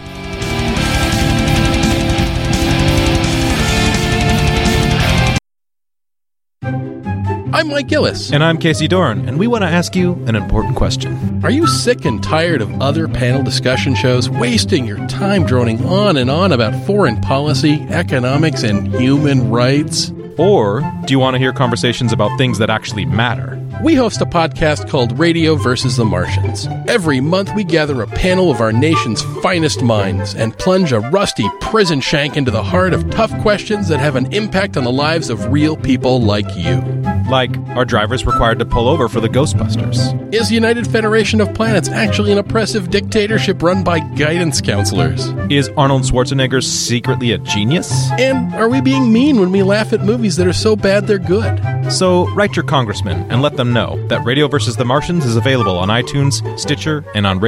N: I'm Mike Gillis.
O: And I'm Casey Dorn, and we want to ask you an important question.
N: Are you sick and tired of other panel discussion shows wasting your time droning on and on about foreign policy, economics, and human rights?
O: Or do you want to hear conversations about things that actually matter?
N: We host a podcast called Radio versus the Martians. Every month we gather a panel of our nation's finest minds and plunge a rusty prison shank into the heart of tough questions that have an impact on the lives of real people like you.
O: Like, are drivers required to pull over for the Ghostbusters?
N: Is the United Federation of Planets actually an oppressive dictatorship run by guidance counselors?
O: Is Arnold Schwarzenegger secretly a genius?
N: And are we being mean when we laugh at movies that are so bad they're good?
O: So write your congressman and let them know that Radio vs. the Martians is available on iTunes, Stitcher, and on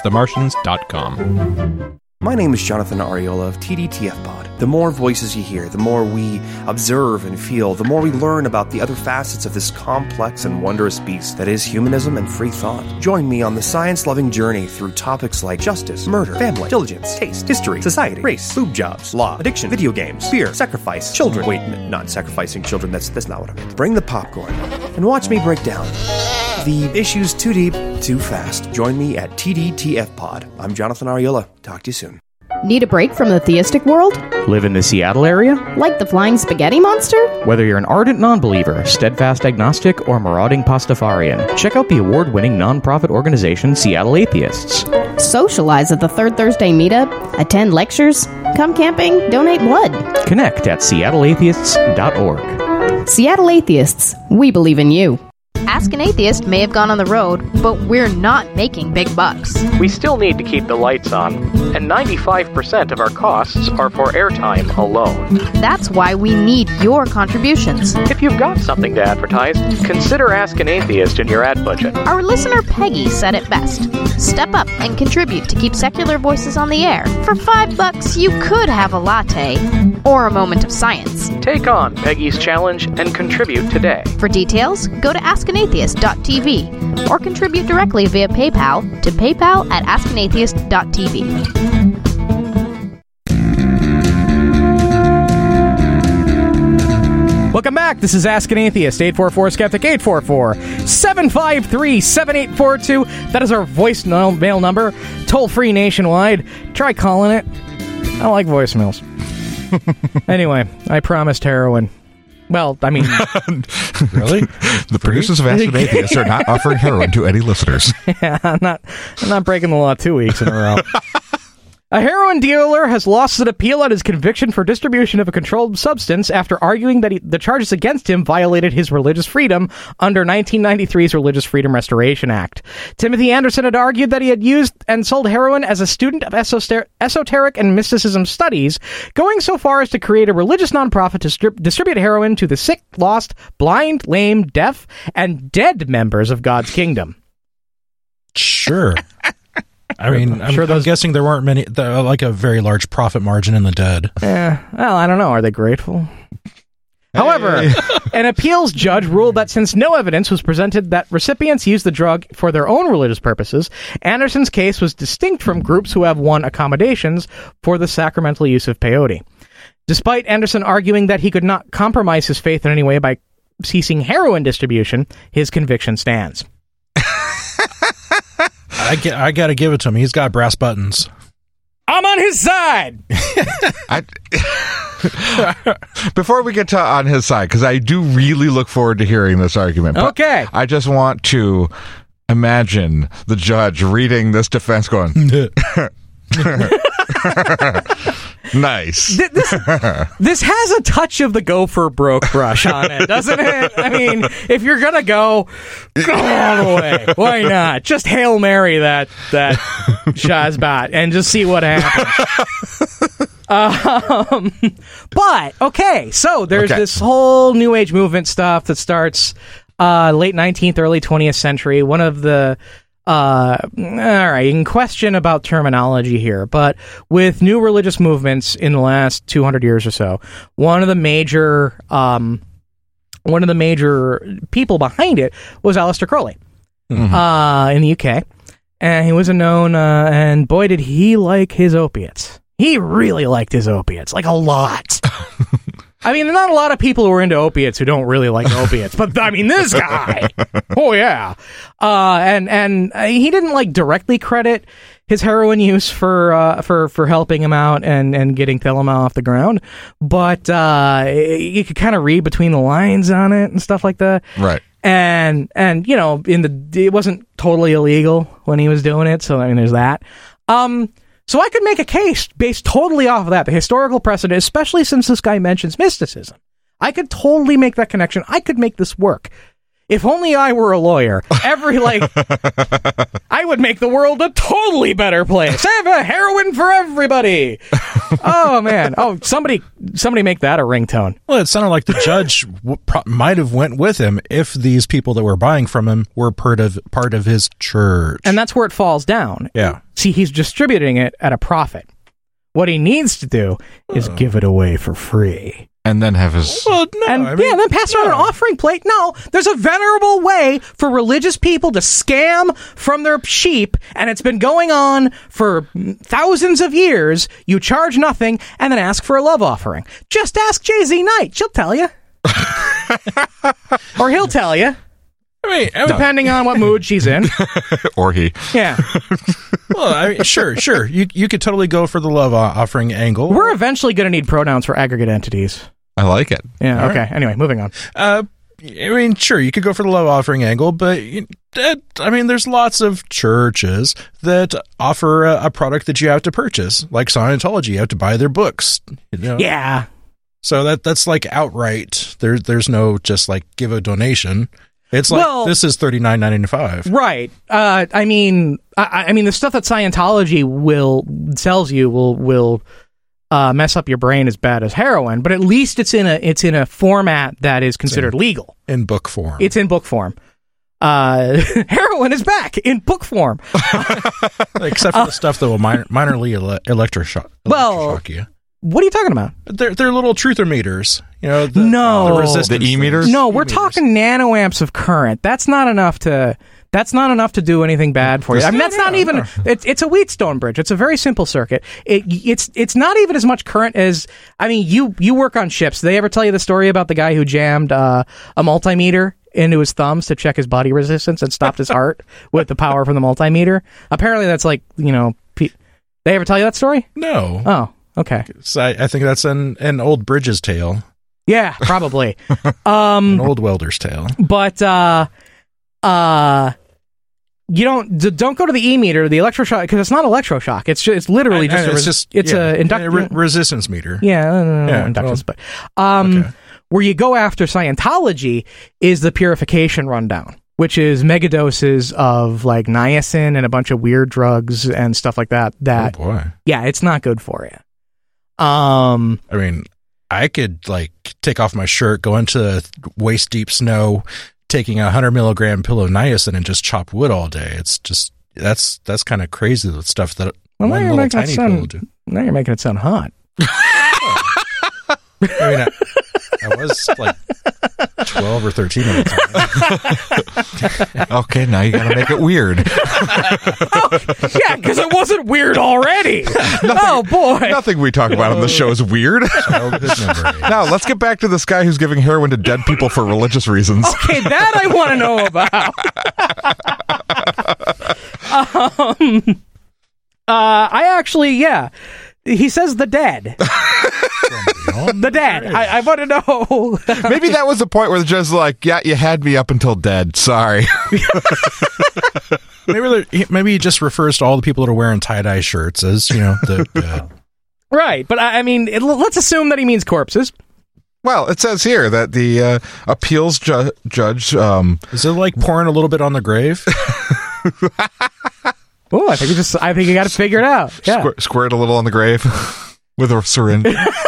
O: radioversusthemartians.com.
P: My name is Jonathan Ariola of TDTF Pod. The more voices you hear, the more we observe and feel, the more we learn about the other facets of this complex and wondrous beast that is humanism and free thought. Join me on the science-loving journey through topics like justice, murder, family, diligence, taste, history, society, race, boob jobs, law, addiction, video games, fear, sacrifice, children. Wait, not sacrificing children, that's not what I meant. Bring the popcorn and watch me break down the issues too deep, too fast. Join me at TDTF Pod. I'm Jonathan Ariola. Talk to you soon.
Q: Need a break from the theistic world?
A: Live in the Seattle area?
Q: Like the flying spaghetti monster?
A: Whether you're an ardent non-believer, steadfast agnostic, or marauding Pastafarian, check out the award-winning non-profit organization Seattle Atheists.
Q: Socialize at the Third Thursday meetup, attend lectures, come camping, donate blood.
A: Connect at seattleatheists.org.
Q: Seattle Atheists, we believe in you.
G: Ask an Atheist may have gone on the road, but we're not making big bucks.
A: We still need to keep the lights on, and 95% of our costs are for airtime alone.
G: That's why we need your contributions.
A: If you've got something to advertise, consider Ask an Atheist in your ad budget.
G: Our listener Peggy said it best. Step up and contribute to keep secular voices on the air. For $5, you could have a latte or a moment of science.
A: Take on Peggy's challenge and contribute today.
G: For details, go to askanatheist.tv or contribute directly via PayPal to paypal@askanatheist.tv.
A: Welcome back. This is Ask an Atheist, 844-SKEPTIC, 844-753-7842. That is our voicemail number, toll-free nationwide. Try calling it. I like voicemails. Anyway, I promised heroin. Well, I mean...
B: Really? The producers of Ask an Atheist are not offering heroin to any listeners.
A: Yeah, I'm not breaking the law 2 weeks in a row. A heroin dealer has lost an appeal on his conviction for distribution of a controlled substance after arguing that the charges against him violated his religious freedom under 1993's Religious Freedom Restoration Act. Timothy Anderson had argued that he had used and sold heroin as a student of esoteric and mysticism studies, going so far as to create a religious nonprofit to distribute heroin to the sick, lost, blind, lame, deaf, and dead members of God's kingdom.
C: Sure. I mean, I'm guessing there weren't many, like a very large profit margin in the dead.
A: Well, I don't know. Are they grateful? However, an appeals judge ruled that since no evidence was presented that recipients used the drug for their own religious purposes, Anderson's case was distinct from groups who have won accommodations for the sacramental use of peyote. Despite Anderson arguing that he could not compromise his faith in any way by ceasing heroin distribution, his conviction stands.
C: I got to give it to him. He's got brass buttons.
A: I'm on his side.
B: Before we get to on his side, because I do really look forward to hearing this argument.
A: Okay.
B: I just want to imagine the judge reading this defense going... Nice.
A: This has a touch of the go for broke brush on it, doesn't it? I mean, if you're gonna go all the way, why not? Just Hail Mary that Shazbot and just see what happens. But okay, so there's this whole New Age movement stuff that starts late 19th, early 20th century. One of the all right, you can question about terminology here, but with new religious movements in the last 200 years or so, one of the major people behind it was Aleister Crowley in the UK, and he was a known and boy did he like his opiates. He really liked his opiates, like a lot. I mean, there are not a lot of people who are into opiates who don't really like opiates, but I mean, this guy, oh yeah, and he didn't like directly credit his heroin use for helping him out and getting Thelema off the ground, but you could kind of read between the lines on it and stuff like that,
B: right?
A: And you know, it wasn't totally illegal when he was doing it, so I mean, there's that. So I could make a case based totally off of that, the historical precedent, especially since this guy mentions mysticism. I could totally make that connection. I could make this work. If only I were a lawyer. I would make the world a totally better place. Have a heroin for everybody. Oh, man. Oh, somebody make that a ringtone.
C: Well, it sounded like the judge might have went with him if these people that were buying from him were part of his church.
A: And that's where it falls down.
C: Yeah.
A: See, he's distributing it at a profit. What he needs to do is give it away for free.
B: And then have his...
C: Well, no,
A: then pass around an offering plate. No, there's a venerable way for religious people to scam from their sheep, and it's been going on for thousands of years. You charge nothing, and then ask for a love offering. Just ask Jay-Z Knight. She'll tell you. Or he'll tell you. Depending on what mood she's in.
B: Or he.
A: Yeah.
C: Well, I mean, sure. You could totally go for the love offering angle.
A: We're eventually going to need pronouns for aggregate entities.
B: I like it.
A: Yeah,
C: All
A: okay.
C: right.
A: Anyway, moving on.
C: I mean, sure, you could go for the love offering angle, but I mean, there's lots of churches that offer a product that you have to purchase, like Scientology. You have to buy their books. You know?
A: Yeah.
C: So that's like outright. There's no just like give a donation. It's like this is $39.95.
A: Right. I mean, the stuff that Scientology sells you will mess up your brain as bad as heroin, but at least it's in a format that is considered legal.
C: In book form.
A: It's in book form. Heroin is back in book form.
C: Except for the stuff that will minorly electroshock you.
A: What are you talking about?
C: They're little truther meters. You know,
A: the
C: resistance.
B: The e-meters?
A: No, we're talking nanoamps of current. That's not enough to do anything bad for you. I mean, that's not even. It's a Wheatstone bridge. It's a very simple circuit. It's not even as much current as. I mean, you work on ships. Did they ever tell you the story about the guy who jammed a multimeter into his thumbs to check his body resistance and stopped his heart with the power from the multimeter? Apparently, that's like, you know. They ever tell you that story?
C: No.
A: Oh. Okay.
C: So I think that's an old Bridges tale.
A: Yeah, probably.
C: An old welder's tale.
A: But you don't go to the e-meter, the electroshock, because it's not electroshock. It's literally just a
C: resistance meter.
A: Yeah, inductance. But where you go after Scientology is the purification rundown, which is megadoses of like niacin and a bunch of weird drugs and stuff like that.
C: Oh boy.
A: Yeah, it's not good for you.
C: I mean, I could like take off my shirt, go into waist deep snow, taking 100 milligram pill of niacin and just chop wood all day. It's just that's kind of crazy. The stuff that one little tiny pill will do.
A: Now you're making it sound hot.
C: I mean, I was like 12 or 13 at the time.
B: Okay, now you gotta make it weird.
A: Yeah, because it wasn't weird already. Oh boy,
B: nothing we talk about on the show is weird. Now let's get back to this guy who's giving heroin to dead people for religious reasons.
A: Okay, that I want to know about. I actually, he says the dead. The dead. I want to know.
B: Maybe that was the point where the judge was like, yeah, you had me up until dead. Sorry.
C: Maybe he just refers to all the people that are wearing tie-dye shirts as, the good.
A: Right, but I mean, let's assume that he means corpses.
B: Well, it says here that the appeals judge...
C: Is it like pouring a little bit on the grave?
A: Oh, I think you got to figure it out. Yeah.
B: Squirt a little on the grave with a syringe.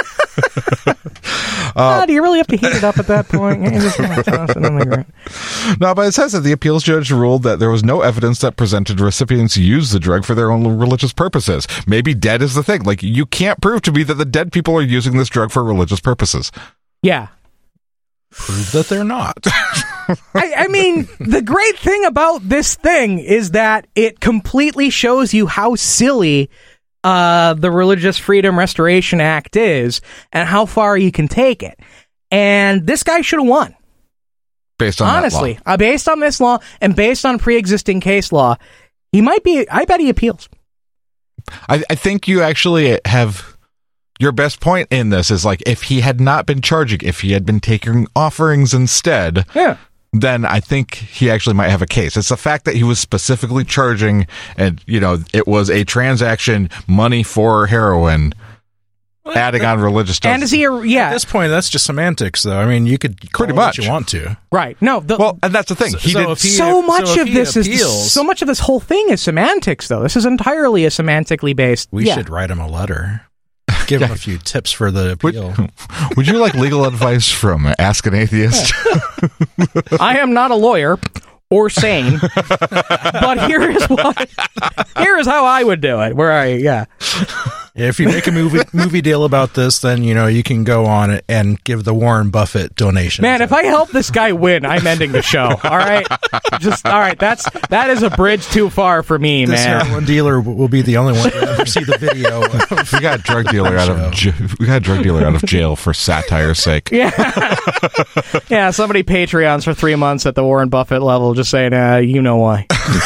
A: Do you really have to heat it up at that point? You just kind of toss it on the ground.
B: No, but it says that the appeals judge ruled that there was no evidence that presented recipients used the drug for their own religious purposes. Maybe dead is the thing. Like, you can't prove to me that the dead people are using this drug for religious purposes.
A: Yeah.
C: Prove that they're not.
A: I mean, the great thing about this thing is that it completely shows you how silly the Religious Freedom Restoration Act is and how far you can take it. And this guy should have won.
B: Based on
A: honestly,
B: that law.
A: Based on this law and based on pre-existing case law, he might be. I bet he appeals.
B: I think you actually have your best point in this is like if he had not been charging, if he had been taking offerings instead.
A: Yeah.
B: Then I think he actually might have a case. It's the fact that he was specifically charging and, it was a transaction, money for heroin, adding on religious stuff.
A: And is he
C: At this point, that's just semantics, though. I mean, you could call
B: pretty
C: it
B: much
C: what you want to.
A: Right. No.
B: And that's the thing.
A: So much of this whole thing is semantics, though. This is entirely a semantically based.
C: We should write him a letter. Give him a few tips for the appeal.
B: Would you like legal advice from Ask an Atheist?
A: I am not a lawyer or sane, but here is how I would do it.
C: If you make a movie deal about this, then you can go on it and give the Warren Buffett donation.
A: Man, if I help this guy win, I'm ending the show. All right, that is a bridge too far for me,
C: this
A: man.
C: This heroin dealer will be the only one to ever see the video.
B: We got a drug dealer out of jail for satire's sake.
A: Yeah, somebody Patreons for 3 months at the Warren Buffett level, just saying, you know why.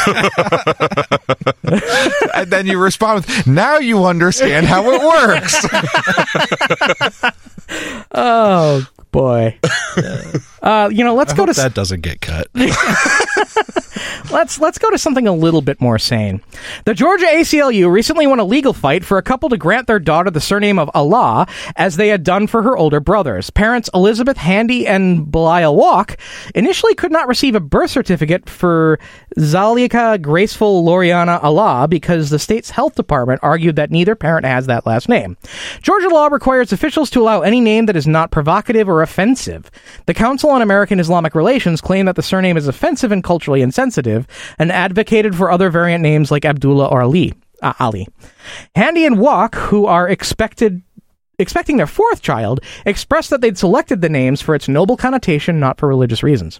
B: And then you respond with, now you understand how it works.
A: Oh boy. Let's go to
C: that doesn't get cut.
A: Let's go to something a little bit more sane. The Georgia ACLU recently won a legal fight for a couple to grant their daughter the surname of Allah, as they had done for her older brothers. Parents Elizabeth Handy and Belial Walk initially could not receive a birth certificate for Zalika Graceful Loriana Allah because the state's health department argued that neither parent has that last name. Georgia law requires officials to allow any name that is not provocative or offensive. The Council on American Islamic Relations claimed that the surname is offensive and culturally insensitive, and advocated for other variant names like Abdullah or Ali. Handy and Walk, who are expecting their fourth child, expressed that they'd selected the names for its noble connotation, not for religious reasons.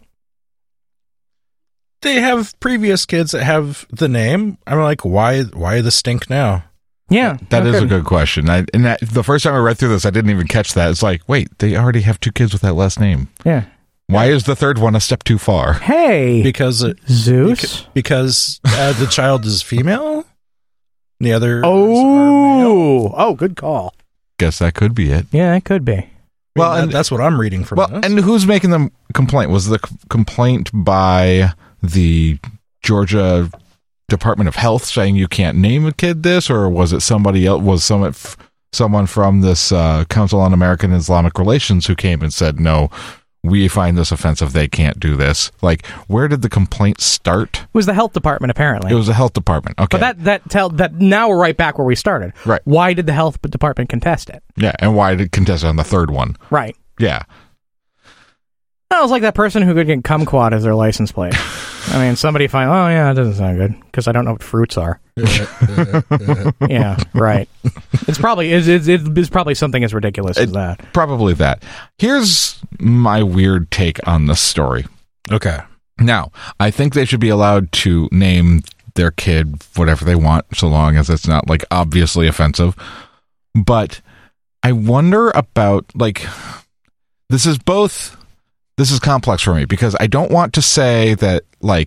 C: They have previous kids that have the name. I'm like, why the stink now?
A: Yeah,
B: that is a good question. The first time I read through this, I didn't even catch that. It's like, wait, they already have 2 kids with that last name.
A: Yeah.
B: Why is the third one a step too far?
A: Hey,
C: because
A: Zeus.
C: Because the child is female. The other.
A: Good call.
B: Guess that could be it.
A: Yeah, it could be.
C: Well, and that's what I'm reading from.
B: Well,
C: this.
B: And who's making the complaint? Was the complaint by the Georgia Department of Health saying you can't name a kid this, or was it somebody else? Was someone from this Council on American Islamic Relations who came and said, no, we find this offensive, they can't do this? Like, where did the complaint start?
A: It was the health department, apparently.
B: It was the health department. Okay,
A: but that now we're right back where we started.
B: Right.
A: Why did the health department contest it?
B: Yeah, and why did it contest it on the third one?
A: Right.
B: Yeah.
A: That was like that person who could get kumquat as their license plate. I mean, somebody find, oh yeah, that doesn't sound good because I don't know what fruits are. Yeah, right. It's probably something as ridiculous as that.
B: Probably that. Here's my weird take on this story.
C: Okay.
B: Now, I think they should be allowed to name their kid whatever they want, so long as it's not like obviously offensive. But I wonder about this is complex for me because I don't want to say that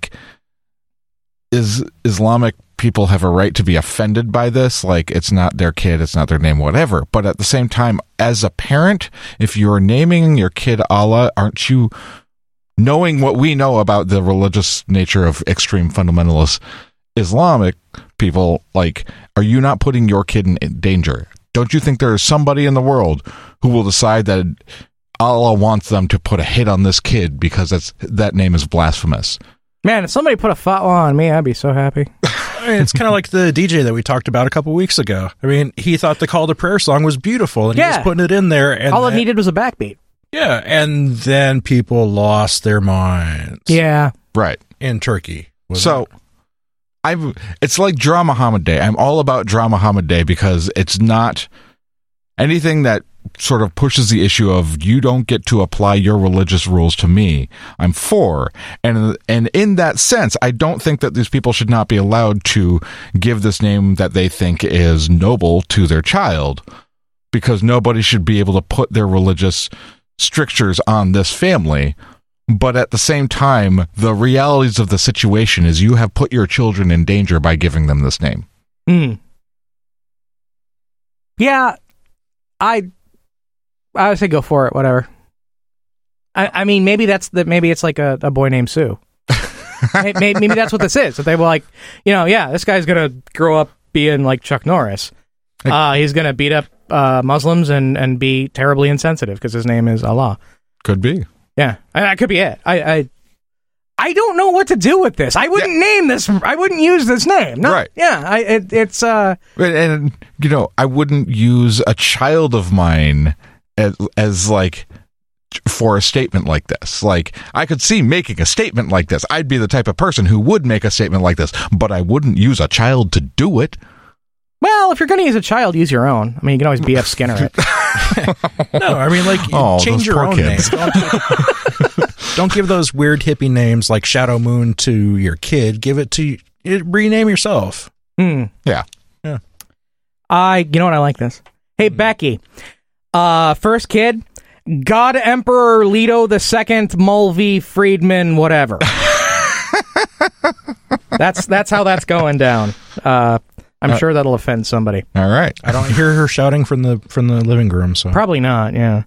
B: Islamic people have a right to be offended by this. Like, it's not their kid, it's not their name, whatever. But at the same time, as a parent, if you're naming your kid Allah, aren't you, knowing what we know about the religious nature of extreme fundamentalists, Islamic people, like, are you not putting your kid in danger? Don't you think there is somebody in the world who will decide that Allah wants them to put a hit on this kid because that name is blasphemous?
A: Man, if somebody put a fatwa on me, I'd be so happy.
C: I mean, it's kind of like the DJ that we talked about a couple weeks ago. I mean, he thought the Call to Prayer song was beautiful, and he was putting it in there. And
A: all it needed was a backbeat.
C: Yeah, and then people lost their minds.
A: Yeah.
B: Right.
C: In Turkey.
B: It's like Dra Muhammad Day. I'm all about Dra Muhammad Day because it's not anything that sort of pushes the issue of you don't get to apply your religious rules to me. I'm for. And in that sense, I don't think that these people should not be allowed to give this name that they think is noble to their child, because nobody should be able to put their religious strictures on this family. But at the same time, the realities of the situation is you have put your children in danger by giving them this name.
A: Yeah, I would say go for it. Whatever. I mean, maybe it's like a boy named Sue. maybe that's what this is. That they were like, this guy's gonna grow up being like Chuck Norris. He's gonna beat up Muslims and be terribly insensitive because his name is Allah.
B: Could be.
A: Yeah, that could be it. I don't know what to do with this. I wouldn't name this. I wouldn't use this name. No,
B: right.
A: Yeah. It's.
B: And I wouldn't use a child of mine as like for a statement like this. Like, I could see making a statement like this. I'd be the type of person who would make a statement like this, but I wouldn't use a child to do it.
A: Well, if you're going to use a child, use your own. I mean, you can always B.F. Skinner it.
C: No, I mean, like, change your own name. Don't give those weird hippie names like Shadow Moon to your kid. Give it to rename yourself.
B: Yeah.
A: You know what? I like this. Hey, Becky. First kid, God Emperor Leto II Mulvey Friedman, whatever. That's how that's going down. I'm sure that'll offend somebody.
B: All right.
C: I don't hear her shouting from the living room, so
A: probably not. Yeah.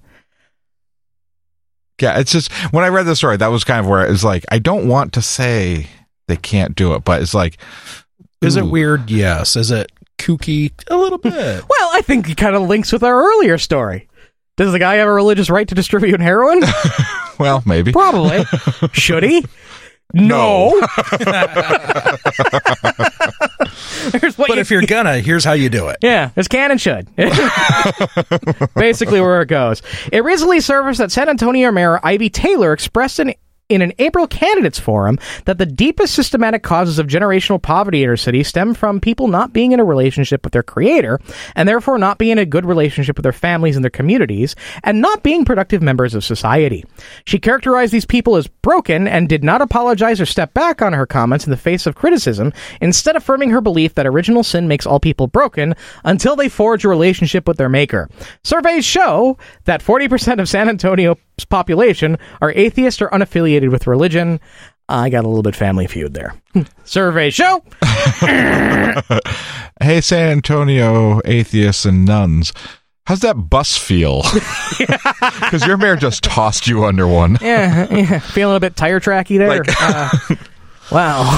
B: Yeah, it's just when I read the story, that was kind of where it was like, I don't want to say they can't do it, but it's like,
C: is it weird? Yes. Is it kooky? A little bit.
A: Well, I think it kind of links with our earlier story. Does the guy have a religious right to distribute heroin?
B: Well, maybe.
A: Probably. Should he? No.
C: But if you're gonna, here's how you do it.
A: Yeah, as can and should. Basically where it goes. It recently surfaced that San Antonio Mayor Ivy Taylor expressed in an April candidates forum that the deepest systematic causes of generational poverty in her city stem from people not being in a relationship with their creator, and therefore not being in a good relationship with their families and their communities, and not being productive members of society. She characterized these people as broken and did not apologize or step back on her comments in the face of criticism, instead affirming her belief that original sin makes all people broken until they forge a relationship with their maker. Surveys show that 40% of San Antonio's population are atheist or unaffiliated with religion. I got a little bit Family Feud there. Survey show.
B: Hey, San Antonio atheists and nuns, how's that bus feel? Because your mayor just tossed you under one.
A: Yeah. Feeling a bit tire tracky there. Wow.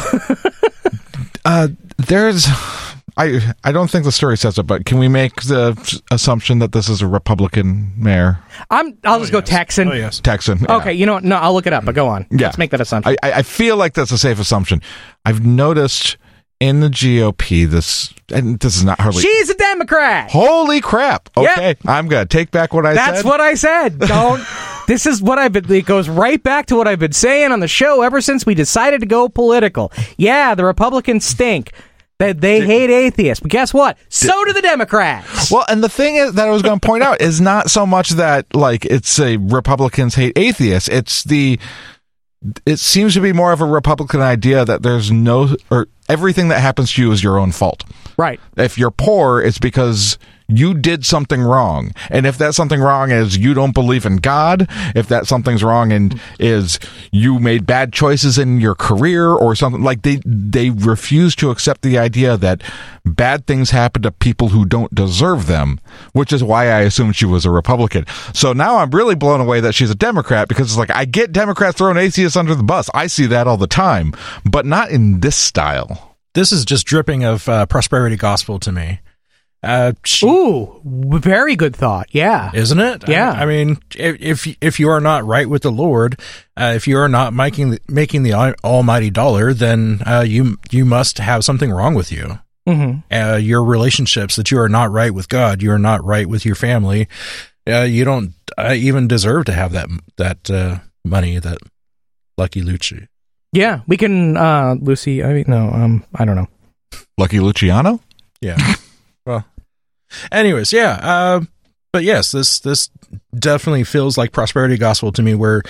B: I don't think the story says it, but can we make the assumption that this is a Republican mayor?
A: I'll just go Texan.
C: Oh, yes.
B: Texan. Yeah.
A: Okay, you know what? No, I'll look it up, but go on.
B: Yeah.
A: Let's make that assumption.
B: I feel like that's a safe assumption. I've noticed in the GOP and this is not hardly...
A: She's a Democrat!
B: Holy crap! Okay, yep. I'm going to take back what I said.
A: That's what I said. Don't... This is what it goes right back to what I've been saying on the show ever since we decided to go political. Yeah, the Republicans stink. They hate atheists, but guess what? So do the Democrats.
B: Well, and the thing is that I was going to point out is not so much that like it's a Republicans hate atheists. It seems to be more of a Republican idea that everything that happens to you is your own fault.
A: Right.
B: If you're poor, it's because you did something wrong. And if that something wrong is you don't believe in God, if that something's wrong and is you made bad choices in your career or something, like they refuse to accept the idea that bad things happen to people who don't deserve them, which is why I assumed she was a Republican. So now I'm really blown away that she's a Democrat, because it's like, I get Democrats throwing atheists under the bus. I see that all the time, but not in this style.
C: this is just dripping of prosperity gospel to me.
A: Ooh, very good thought. Yeah,
C: isn't it?
A: Yeah.
C: I mean, if you are not right with the Lord, if you are not making the almighty dollar, then you must have something wrong with you.
A: Mm-hmm.
C: Your relationships, that you are not right with God, you are not right with your family. You don't even deserve to have that money, that Lucky Lucci.
A: Yeah, we can Lucy. I mean, no, I don't know.
B: Lucky Luciano.
C: Yeah. Well. Anyways, yeah, but yes, this definitely feels like prosperity gospel to me, where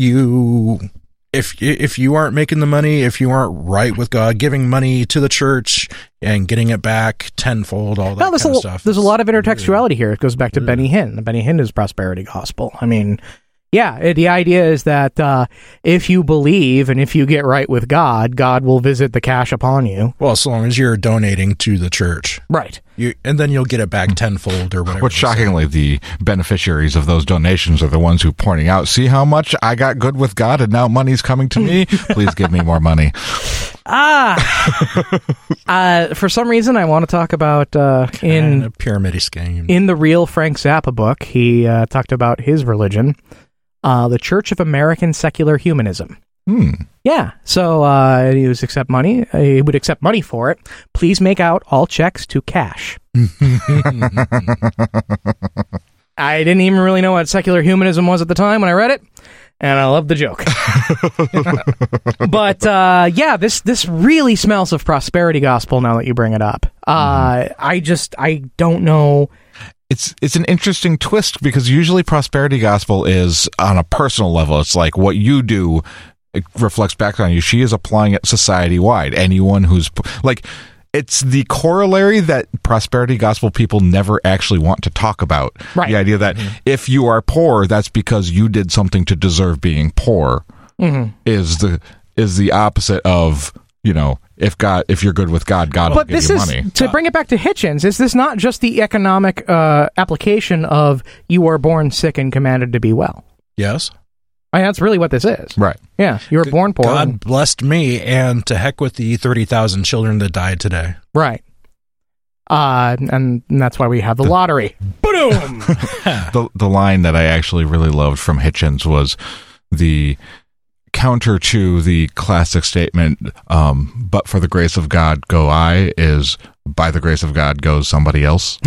C: if you aren't making the money, if you aren't right with God, giving money to the church and getting it back tenfold, all that kind of stuff.
A: There's a lot of intertextuality here. It goes back to Benny Hinn. Benny Hinn is prosperity gospel. I mean, yeah, the idea is that if you believe and if you get right with God, God will visit the cash upon you.
C: Well, as long as you're donating to the church.
A: Right.
C: And then you'll get it back tenfold or whatever.
B: Which, shockingly, the beneficiaries of those donations are the ones who are pointing out, see how much I got good with God and now money's coming to me? Please give me more money.
A: For some reason, I want to talk about in
C: a pyramid scheme.
A: In the real Frank Zappa book, he talked about his religion. The Church of American Secular Humanism. Yeah, so he would accept money. He would accept money for it. Please make out all checks to cash. I didn't even really know what secular humanism was at the time when I read it, and I love the joke. But yeah, this really smells of prosperity gospel now that you bring it up. I don't know.
B: It's an interesting twist, because usually prosperity gospel is on a personal level. It's like what you do, it reflects back on you. She is applying it society-wide. Anyone who's like, it's the corollary that prosperity gospel people never actually want to talk about.
A: Right.
B: The idea that if you are poor, that's because you did something to deserve being poor. Is the opposite of, you know, if you're good with God, God will give you money.
A: To bring it back to Hitchens, is this not just the economic application of you were born sick and commanded to be well?
C: Yes.
A: I mean, that's really what this is.
B: Right.
A: Yeah, you were born poor.
C: God blessed me, and to heck with the 30,000 children that died today.
A: Right. And that's why we have the lottery. Boom!
B: The line that I actually really loved from Hitchens was the counter to the classic statement, but for the grace of God go I, is by the grace of God goes somebody else.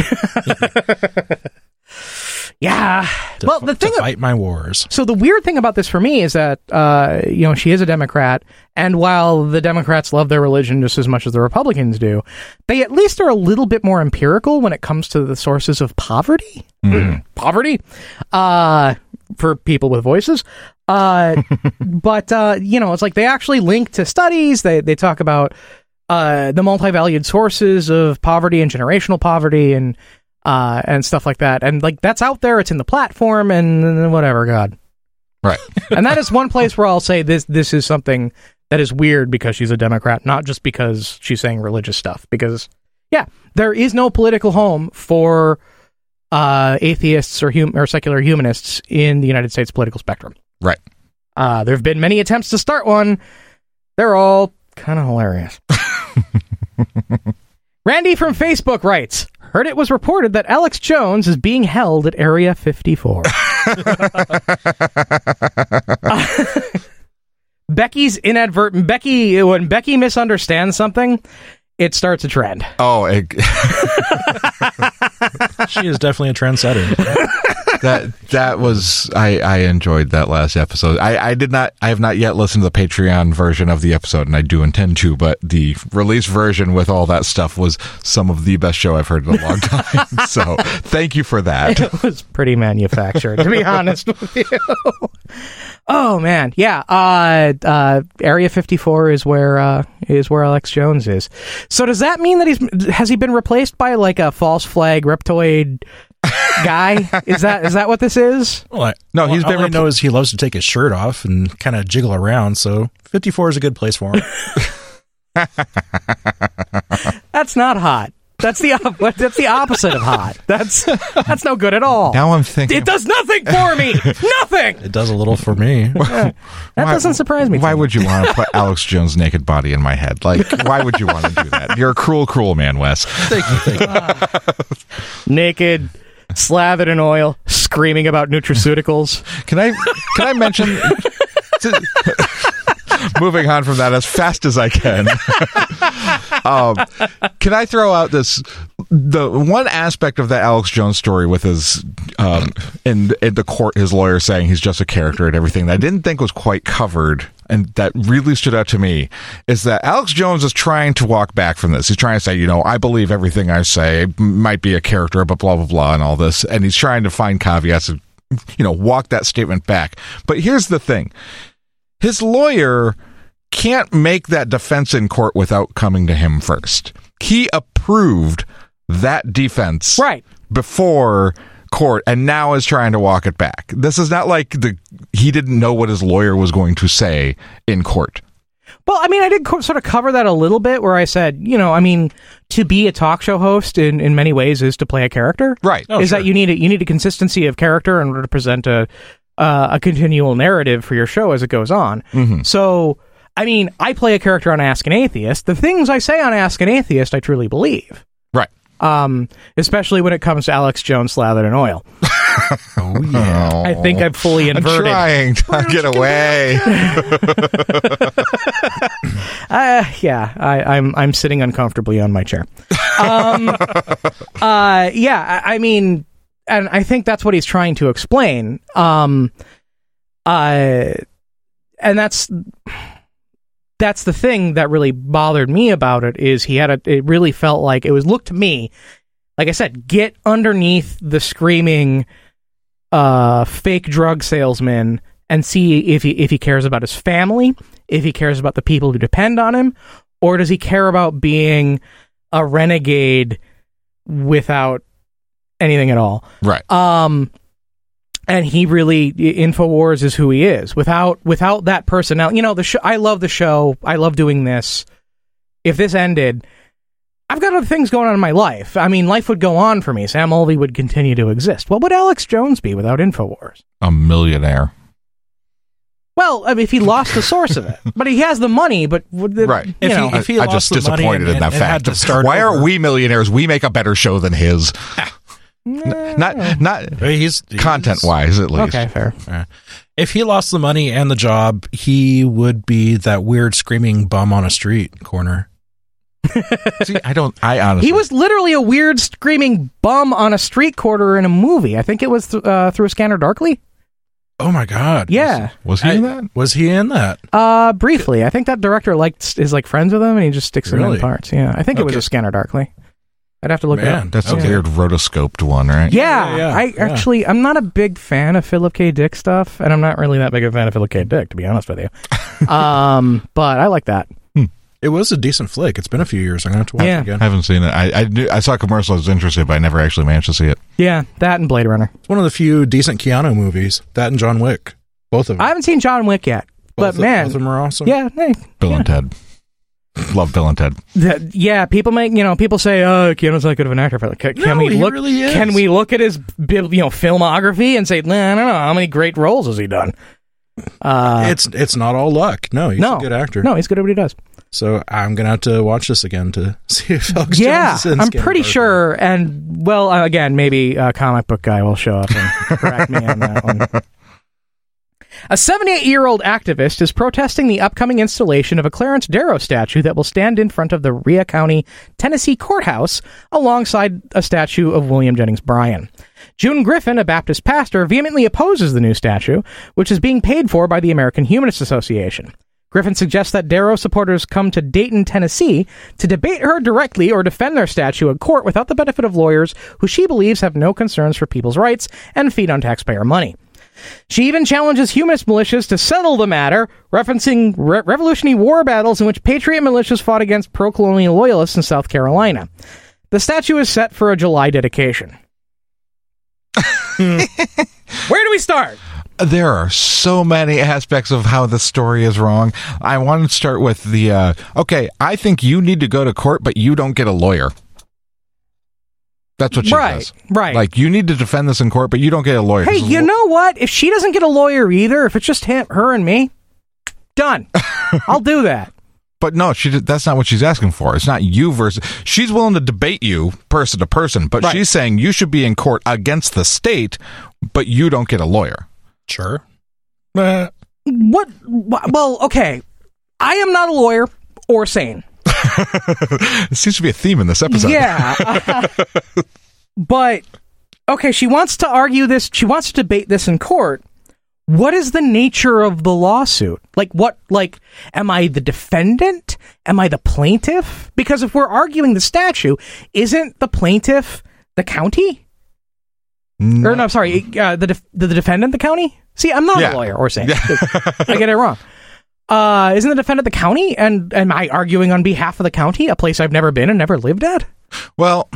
A: Yeah. Well, the thing
C: to fight my wars.
A: So the weird thing about this for me is that, she is a Democrat, and while the Democrats love their religion just as much as the Republicans do, they at least are a little bit more empirical when it comes to the sources of poverty. Poverty. For people with voices. But, it's like they actually link to studies. They talk about the multi-valued sources of poverty and generational poverty and stuff like that. And, like, that's out there. It's in the platform and whatever, God.
B: Right.
A: And that is one place where I'll say this is something that is weird because she's a Democrat, not just because she's saying religious stuff. Because, yeah, there is no political home for atheists or secular humanists in the United States political spectrum.
B: Right.
A: There have been many attempts to start one. They're all kind of hilarious. Randy from Facebook writes, heard it was reported that Alex Jones is being held at Area 54. Becky's inadvertent. When Becky misunderstands something, it starts a trend.
B: Oh,
C: she is definitely a trendsetter.
B: That was I enjoyed that last episode. I have not yet listened to the Patreon version of the episode, and I do intend to, but the release version with all that stuff was some of the best show I've heard in a long time. So thank you for that.
A: It was pretty manufactured, to be honest with you. Oh man, yeah. Area 54 is where Alex Jones is. So does that mean that has he been replaced by like a false flag reptoid guy? Is that what this is?
C: Well, he's been. All I know is he loves to take his shirt off and kind of jiggle around. So 54 is a good place for him.
A: That's not hot. That's the opposite of hot. That's no good at all.
B: Now I'm thinking
A: it does nothing for me. Nothing.
C: It does a little for me.
A: Yeah. That doesn't surprise me.
B: Why would you want to put Alex Jones' naked body in my head? Like, why would you want to do that? You're a cruel, cruel man, Wes.
C: Thank you.
A: Naked, slathered in oil, screaming about nutraceuticals.
B: Can I mention? Moving on from that as fast as I can. Can I throw out the one aspect of the Alex Jones story with his in the court, his lawyer saying he's just a character and everything that I didn't think was quite covered, and that really stood out to me, is that Alex Jones is trying to walk back from this. He's trying to say, I believe everything I say, might be a character, but blah blah blah and all this, and he's trying to find caveats and walk that statement back. But here's the thing. His lawyer can't make that defense in court without coming to him first. He approved that defense before court and now is trying to walk it back. This is not like he didn't know what his lawyer was going to say in court.
A: Well, I mean, I did sort of cover that a little bit where I said, to be a talk show host in many ways is to play a character.
B: Right.
A: That you need a consistency of character in order to present a continual narrative for your show as it goes on.
B: Mm-hmm.
A: So, I mean, I play a character on Ask an Atheist. The things I say on Ask an Atheist, I truly believe.
B: Right.
A: Especially when it comes to Alex Jones slathered in oil.
C: Oh, yeah.
A: I think I'm fully inverted.
B: I'm trying to get away.
A: I'm sitting uncomfortably on my chair. I mean, and I think that's what he's trying to explain. And that's the thing that really bothered me about it, is it really felt like it was, look to me, like I said, get underneath the screaming fake drug salesman and see if he cares about his family, if he cares about the people who depend on him, or does he care about being a renegade without anything at all.
B: Right.
A: And he really, InfoWars is who he is. Without that personality, the show, I love the show. I love doing this. If this ended, I've got other things going on in my life. I mean, life would go on for me. Sam Mulvey would continue to exist. What would Alex Jones be without InfoWars?
B: A millionaire.
A: Well, I mean, if he lost the source of it, but he has the money. But
B: right,
A: if
C: he
B: I'm just disappointed in that fact.
C: Why
B: aren't we millionaires? We make a better show than his. Not
C: he's
B: content-wise, at least.
A: Okay, fair.
C: If he lost the money and the job, he would be that weird screaming bum on a street corner.
B: See, I honestly...
A: He was literally a weird screaming bum on a street corner in a movie. I think it was Through a Scanner Darkly.
C: Oh my God!
A: Yeah,
B: was he in that?
C: Was he in that?
A: Briefly. I think that director is friends with him, and he just sticks him in parts. Yeah, I think it was a Scanner Darkly. I'd have to look it up.
B: That's a weird rotoscoped one, right?
A: Yeah. I'm not a big fan of Philip K. Dick stuff, and I'm not really that big a fan of Philip K. Dick, to be honest with you. But I like that.
C: It was a decent flick. It's been a few years. I'm going to have to watch it again.
B: I haven't seen it. I saw a commercial. I was interested, but I never actually managed to see it.
A: Yeah, that and Blade Runner.
C: It's one of the few decent Keanu movies. That and John Wick. Both of them.
A: I haven't seen John Wick yet, but man.
C: Both of them are awesome.
A: Yeah. Hey,
B: Bill and Ted. Love Bill and Ted.
A: People say, "Oh, Keanu's not good of an actor." But can we look?
C: Really is.
A: Can we look at his filmography and say, "Nah, I don't know, how many great roles has he done?"
C: It's not all luck. No, he's a good actor.
A: No, he's good at what he does.
C: So I'm gonna have to watch this again to see if Alex Jones is in
A: I'm pretty sure. And again, maybe a comic book guy will show up and correct me on that one. A 78-year-old activist is protesting the upcoming installation of a Clarence Darrow statue that will stand in front of the Rhea County, Tennessee courthouse alongside a statue of William Jennings Bryan. June Griffin, a Baptist pastor, vehemently opposes the new statue, which is being paid for by the American Humanist Association. Griffin suggests that Darrow supporters come to Dayton, Tennessee to debate her directly or defend their statue in court without the benefit of lawyers who she believes have no concerns for people's rights and feed on taxpayer money. She even challenges humanist militias to settle the matter, referencing Revolutionary War battles in which patriot militias fought against pro-colonial loyalists in South Carolina. The statue is set for a July dedication. Where do we start?
B: There are so many aspects of how the story is wrong. I want to start with the, I think you need to go to court, but you don't get a lawyer. That's what she says.
A: Right.
B: Like, you need to defend this in court, but you don't get a lawyer.
A: Hey, you know what? If she doesn't get a lawyer either, if it's just her and me, done. I'll do that.
B: But no, that's not what she's asking for. It's not you versus... She's willing to debate you person to person, but she's saying you should be in court against the state, but you don't get a lawyer.
C: Sure.
A: What? Well, okay. I am not a lawyer or sane.
B: It seems to be a theme in this episode.
A: Yeah. But, okay, she wants to argue this. She wants to debate this in court. What is the nature of the lawsuit? Am I the defendant? Am I the plaintiff? Because if we're arguing the statute, isn't the plaintiff the county? No. Or no, sorry, the defendant the county? See, I'm not a lawyer or sane. I get it wrong. Isn't the defendant the county? And am I arguing on behalf of the county, a place I've never been and never lived at?
B: Well,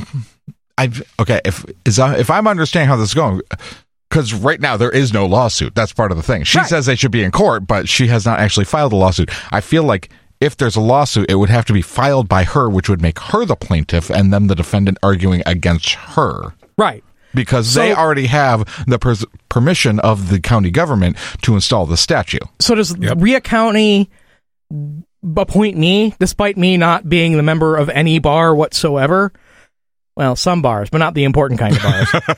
B: if I'm understanding how this is going, because right now there is no lawsuit. That's part of the thing. She says they should be in court, but she has not actually filed a lawsuit. I feel like if there's a lawsuit, it would have to be filed by her, which would make her the plaintiff and then the defendant arguing against her.
A: Right.
B: Because they already have the permission of the county government to install the statue.
A: So does Rhea County appoint me, despite me not being the member of any bar whatsoever? Well, some bars, but not the important kind of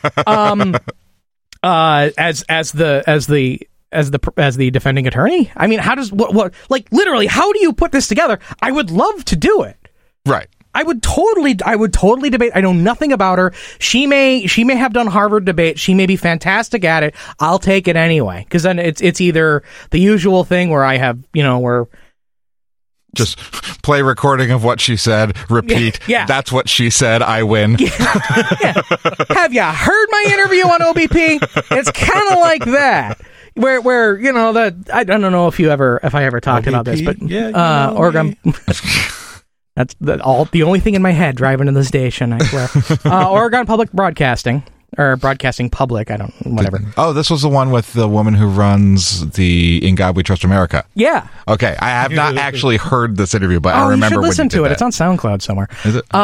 A: bars. As the defending attorney? I mean, how does what like literally? How do you put this together? I would love to do it.
B: Right.
A: I would totally debate. I know nothing about her. She may have done Harvard debate. She may be fantastic at it. I'll take it anyway. Because then it's either the usual thing where I have, where
B: just play recording of what she said, repeat.
A: Yeah. That's
B: what she said, I win.
A: Yeah. Have you heard my interview on OBP? It's kind of like that. Where I don't know if I ever talked about this, but Oregon. That's the only thing in my head driving to the station, I swear. Oregon Public Broadcasting, or Broadcasting Public, whatever.
B: This was the one with the woman who runs the In God We Trust America.
A: Yeah.
B: Okay, I have not actually heard this interview, but I remember
A: you should listen to it.
B: That.
A: It's on SoundCloud somewhere.
B: Is it?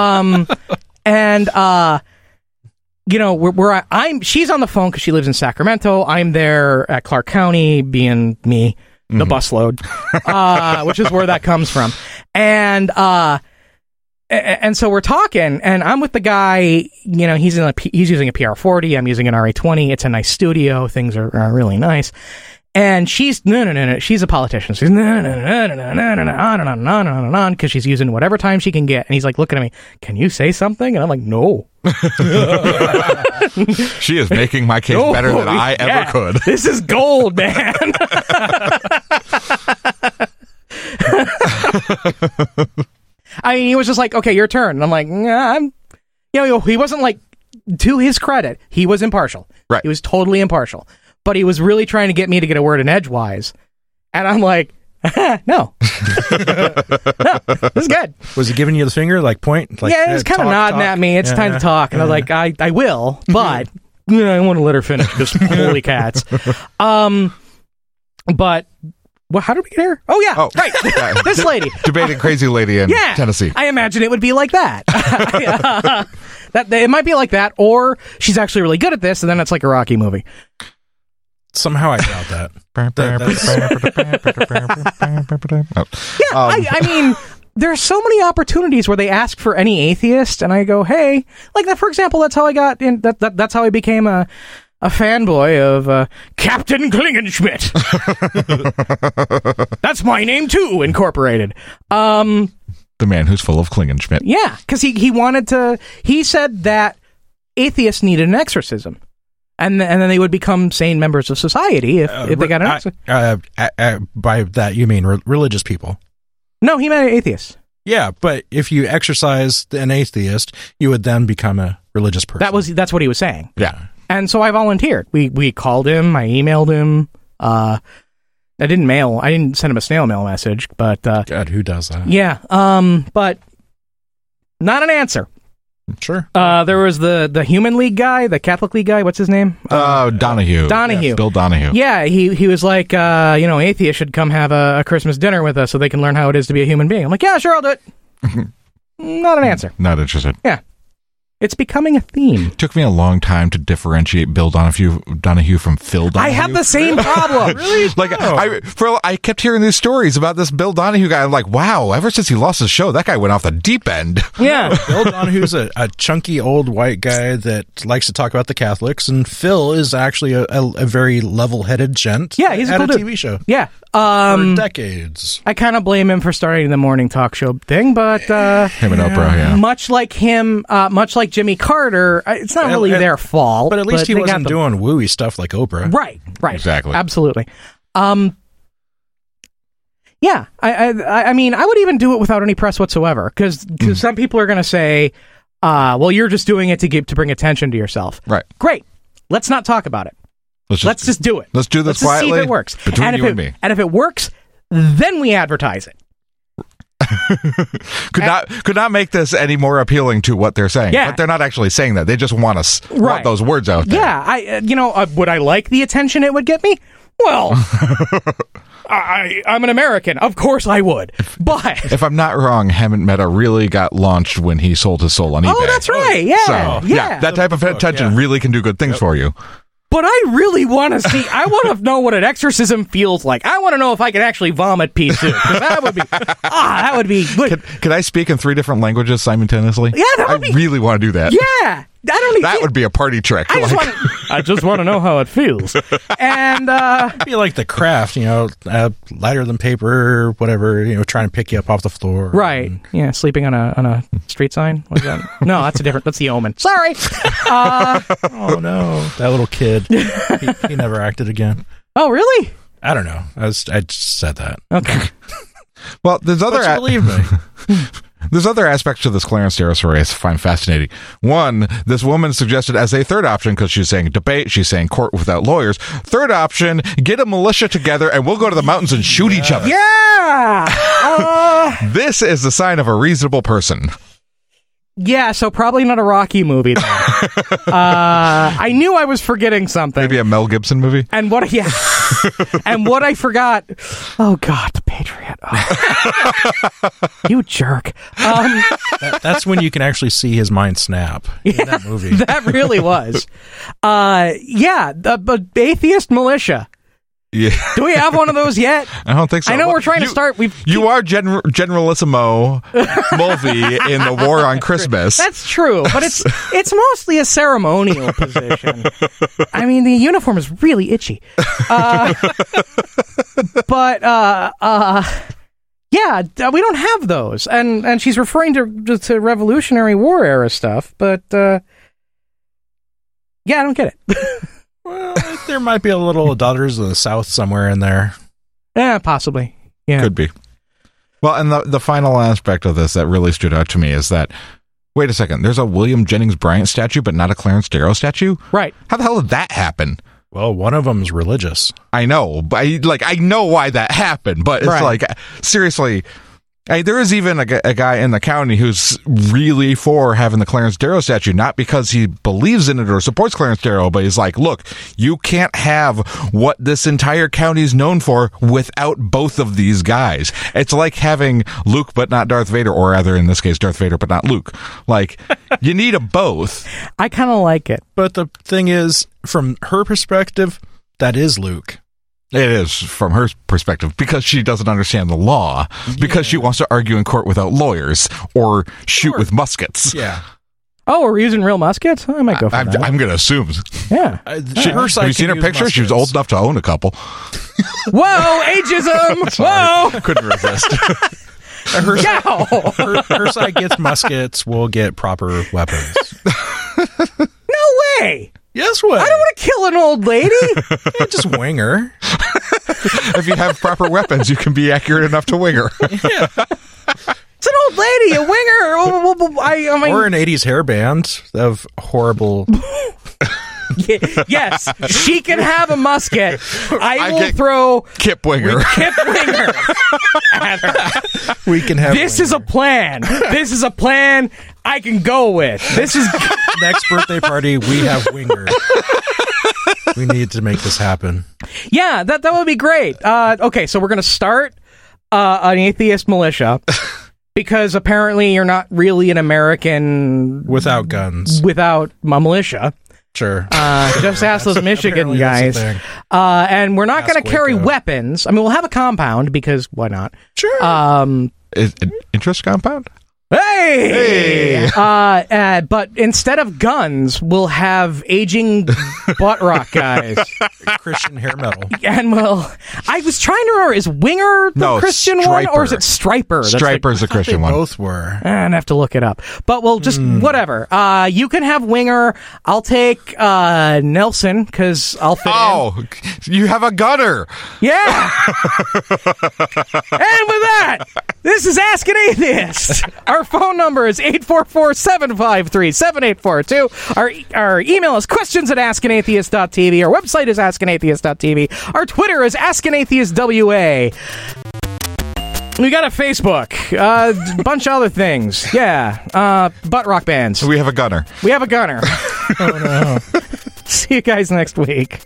A: She's on the phone because she lives in Sacramento. I'm there at Clark County, being me. The busload, which is where that comes from. And so we're talking, and I'm with the guy, he's using a PR-40, I'm using an RA-20, it's a nice studio, things are really nice. And she's, no, she's a politician. She's, because she's using whatever time she can get. And he's like looking at me, can you say something? And I'm like, no.
B: She is making my case better than I ever could.
A: This is gold, man. I mean, he was just like, okay, your turn. And I'm like, he wasn't like, to his credit, he was impartial.
B: Right.
A: He was totally impartial. But he was really trying to get me to get a word in edgewise. And I'm like, no. No, this is good.
C: Was he giving you the finger, like point? Like,
A: yeah, he was kind of nodding at me. It's time to talk. And I was like, I will, but I want to let her finish because holy cats. But how did we get here? Oh, yeah. Right. This lady.
B: Debating crazy lady in Tennessee.
A: I imagine it would be like that. It might be like that, or she's actually really good at this, and then it's like a Rocky movie.
C: Somehow I doubt that.
A: I mean, there are so many opportunities where they ask for any atheist, and I go, hey, like that. For example, that's how I got in. That's how I became a fanboy of Captain Klingenschmidt. That's my name too, incorporated.
B: The man who's full of Klingenschmidt.
A: Yeah, because he said that atheists needed an exorcism. And then they would become sane members of society if they got an exorcism.
C: By that, you mean religious people?
A: No, he meant atheists.
C: Yeah, but if you exorcise an athist, you would then become a religious person.
A: That's what he was saying.
C: Yeah.
A: And so I volunteered. We called him. I emailed him. I didn't send him a snail mail message, but
C: God, who does that?
A: Yeah. But not an answer.
C: Sure.
A: There was the Human League guy, the Catholic League guy. What's his name?
B: Donahue.
A: Yes,
B: Bill Donahue.
A: Yeah, he was like, atheists should come have a Christmas dinner with us so they can learn how it is to be a human being. I'm like, yeah, sure, I'll do it. Not an answer.
B: Not interested.
A: Yeah. It's becoming a theme.
B: It took me a long time to differentiate Bill Donahue from Phil Donahue.
A: I have the same problem.
B: Really? Like, I kept hearing these stories about this Bill Donahue guy. I'm like, wow, ever since he lost his show, that guy went off the deep end.
A: Yeah.
C: Bill Donahue's a chunky old white guy that likes to talk about the Catholics, and Phil is actually a very level-headed gent.
A: Yeah, he's a cool dude.
C: TV show.
A: Yeah.
C: For decades.
A: I kind of blame him for starting the morning talk show thing, but
B: him and Oprah, yeah.
A: Much like Jimmy Carter, it's not really their fault.
C: But at least he wasn't doing wooey stuff like Oprah.
A: Right.
B: Exactly.
A: Absolutely. Yeah, I mean, I would even do it without any press whatsoever, because some people are going to say, well, you're just doing it to bring attention to yourself.
B: Right.
A: Great. Let's not talk about it. Let's just do it.
B: Let's do this quietly.
A: See if it works.
B: Between you and me.
A: And if it works, then we advertise it.
B: Could not make this any more appealing to what they're saying.
A: Yeah.
B: But they're not actually saying that. They just want want those words out there.
A: Yeah, would I like the attention it would get me? Well, I'm an American. Of course I would. But
B: if I'm not wrong, Hammond Meta really got launched when he sold his soul on eBay.
A: Oh, that's right. Yeah.
B: So, that type of attention really can do good things for you.
A: But I really want to see. I want to know what an exorcism feels like. I want to know if I can actually vomit pea soup. That would be good.
B: Can I speak in 3 different languages simultaneously?
A: Yeah,
B: I really want to do that.
A: Yeah, that would be
B: a party trick.
A: I just want to know how it feels. And
C: it'd be like The Craft, lighter than paper, whatever. Trying to pick you up off the floor.
A: Right. Yeah, sleeping on a street sign. What's that? No, that's That's The Omen. Sorry.
C: Oh no, that little kid. He never acted again.
A: Oh really?
C: I don't know. I just said that.
A: Okay.
B: Well, there's other.
C: Believe me.
B: There's other aspects to this Clarence Darrow story I find fascinating. One, this woman suggested as a third option, because she's saying debate, she's saying court without lawyers. Third option, get a militia together and we'll go to the mountains and shoot each other.
A: Yeah!
B: This is the sign of a reasonable person.
A: Yeah, so probably not a Rocky movie then. I knew I was forgetting something.
B: Maybe a Mel Gibson movie?
A: And what I forgot. Oh God, The Patriot. Oh. You jerk.
C: That's when you can actually see his mind snap in that movie.
A: That really was. The atheist militia.
B: Yeah.
A: Do we have one of those yet?
B: I don't think so.
A: I know we're trying to start.
B: You are Generalissimo Mulvey in The War on Christmas.
A: That's true, but it's mostly a ceremonial position. I mean, the uniform is really itchy. But we don't have those. And she's referring to Revolutionary War era stuff, but I don't get it.
C: Well, there might be a little Daughters of the South somewhere in there.
A: Yeah, possibly. Yeah.
B: Could be. Well, and the final aspect of this that really stood out to me is that, wait a second, there's a William Jennings Bryan statue, but not a Clarence Darrow statue?
A: Right.
B: How the hell did that happen?
C: Well, one of them's religious.
B: I know, but I know why that happened, but it's seriously... there is even a guy in the county who's really for having the Clarence Darrow statue, not because he believes in it or supports Clarence Darrow, but he's like, look, you can't have what this entire county is known for without both of these guys. It's like having Luke but not Darth Vader, or rather in this case, Darth Vader but not Luke. You need a both.
A: I kind of like it.
C: But the thing is, from her perspective, that is Luke.
B: It is from her perspective, because she doesn't understand the law, because she wants to argue in court without lawyers or shoot with muskets.
C: Yeah.
A: Oh, we're using real muskets? I might go for that.
B: I'm going to assume.
A: Yeah.
B: Have you seen her picture? Muskets. She was old enough to own a couple.
A: Whoa, ageism! Whoa!
B: Couldn't resist.
C: Her side gets muskets, we'll get proper weapons.
A: No way!
C: Yes, what?
A: I don't want to kill an old lady.
C: Just wing her.
B: If you have proper weapons, you can be accurate enough to wing her.
C: Yeah.
A: It's an old lady, a winger. I mean,
C: or an 80s hairband of horrible...
A: Yes, she can have a musket. I will throw
B: Kip Winger.
A: Kip Winger at her.
C: We can have
A: this. Is a plan. This is a plan I can go with. This is
C: next birthday party. We have Winger. We need to make this happen.
A: Yeah, that would be great. Okay, so we're gonna start an atheist militia. because apparently you're not really an American
C: without guns,
A: without a militia.
C: Sure.
A: Just ask those Michigan guys. And we're not going to carry weapons. I mean, we'll have a compound because why not?
C: Sure.
B: Is it interest compound?
A: Hey! But instead of guns, we'll have aging butt rock guys.
C: Christian hair metal.
A: And I was trying to remember, is Winger the Christian
B: Striper.
A: one, or is it Striper?
B: Striper's the Christian one.
C: Both were.
A: I'd have to look it up. But we'll just, whatever. You can have Winger. I'll take Nelson, because I'll fit in.
B: Oh, you have a gunner.
A: Yeah! And with that, this is Ask an Atheist. Our phone number is 844-753-7842. Our email is questions@askanatheist.tv. Our website is askanatheist.tv. Our Twitter is askanatheistwa. We got a Facebook. A bunch of other things. Yeah. Butt rock bands.
B: We have a gunner.
A: We have a gunner. Oh, no. See you guys next week.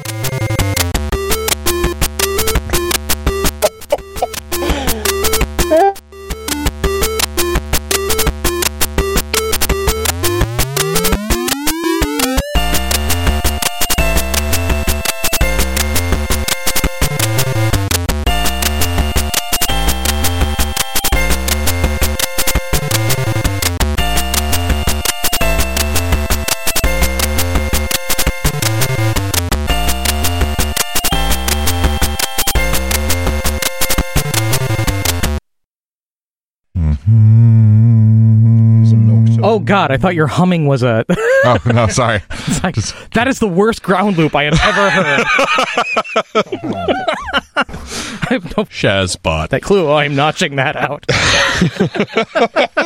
A: Oh, God, I thought your humming was a...
B: Oh, no, sorry.
A: It's like, that is the worst ground loop I have ever heard. I have no
N: Shazbot.
A: that clue. I'm notching that out.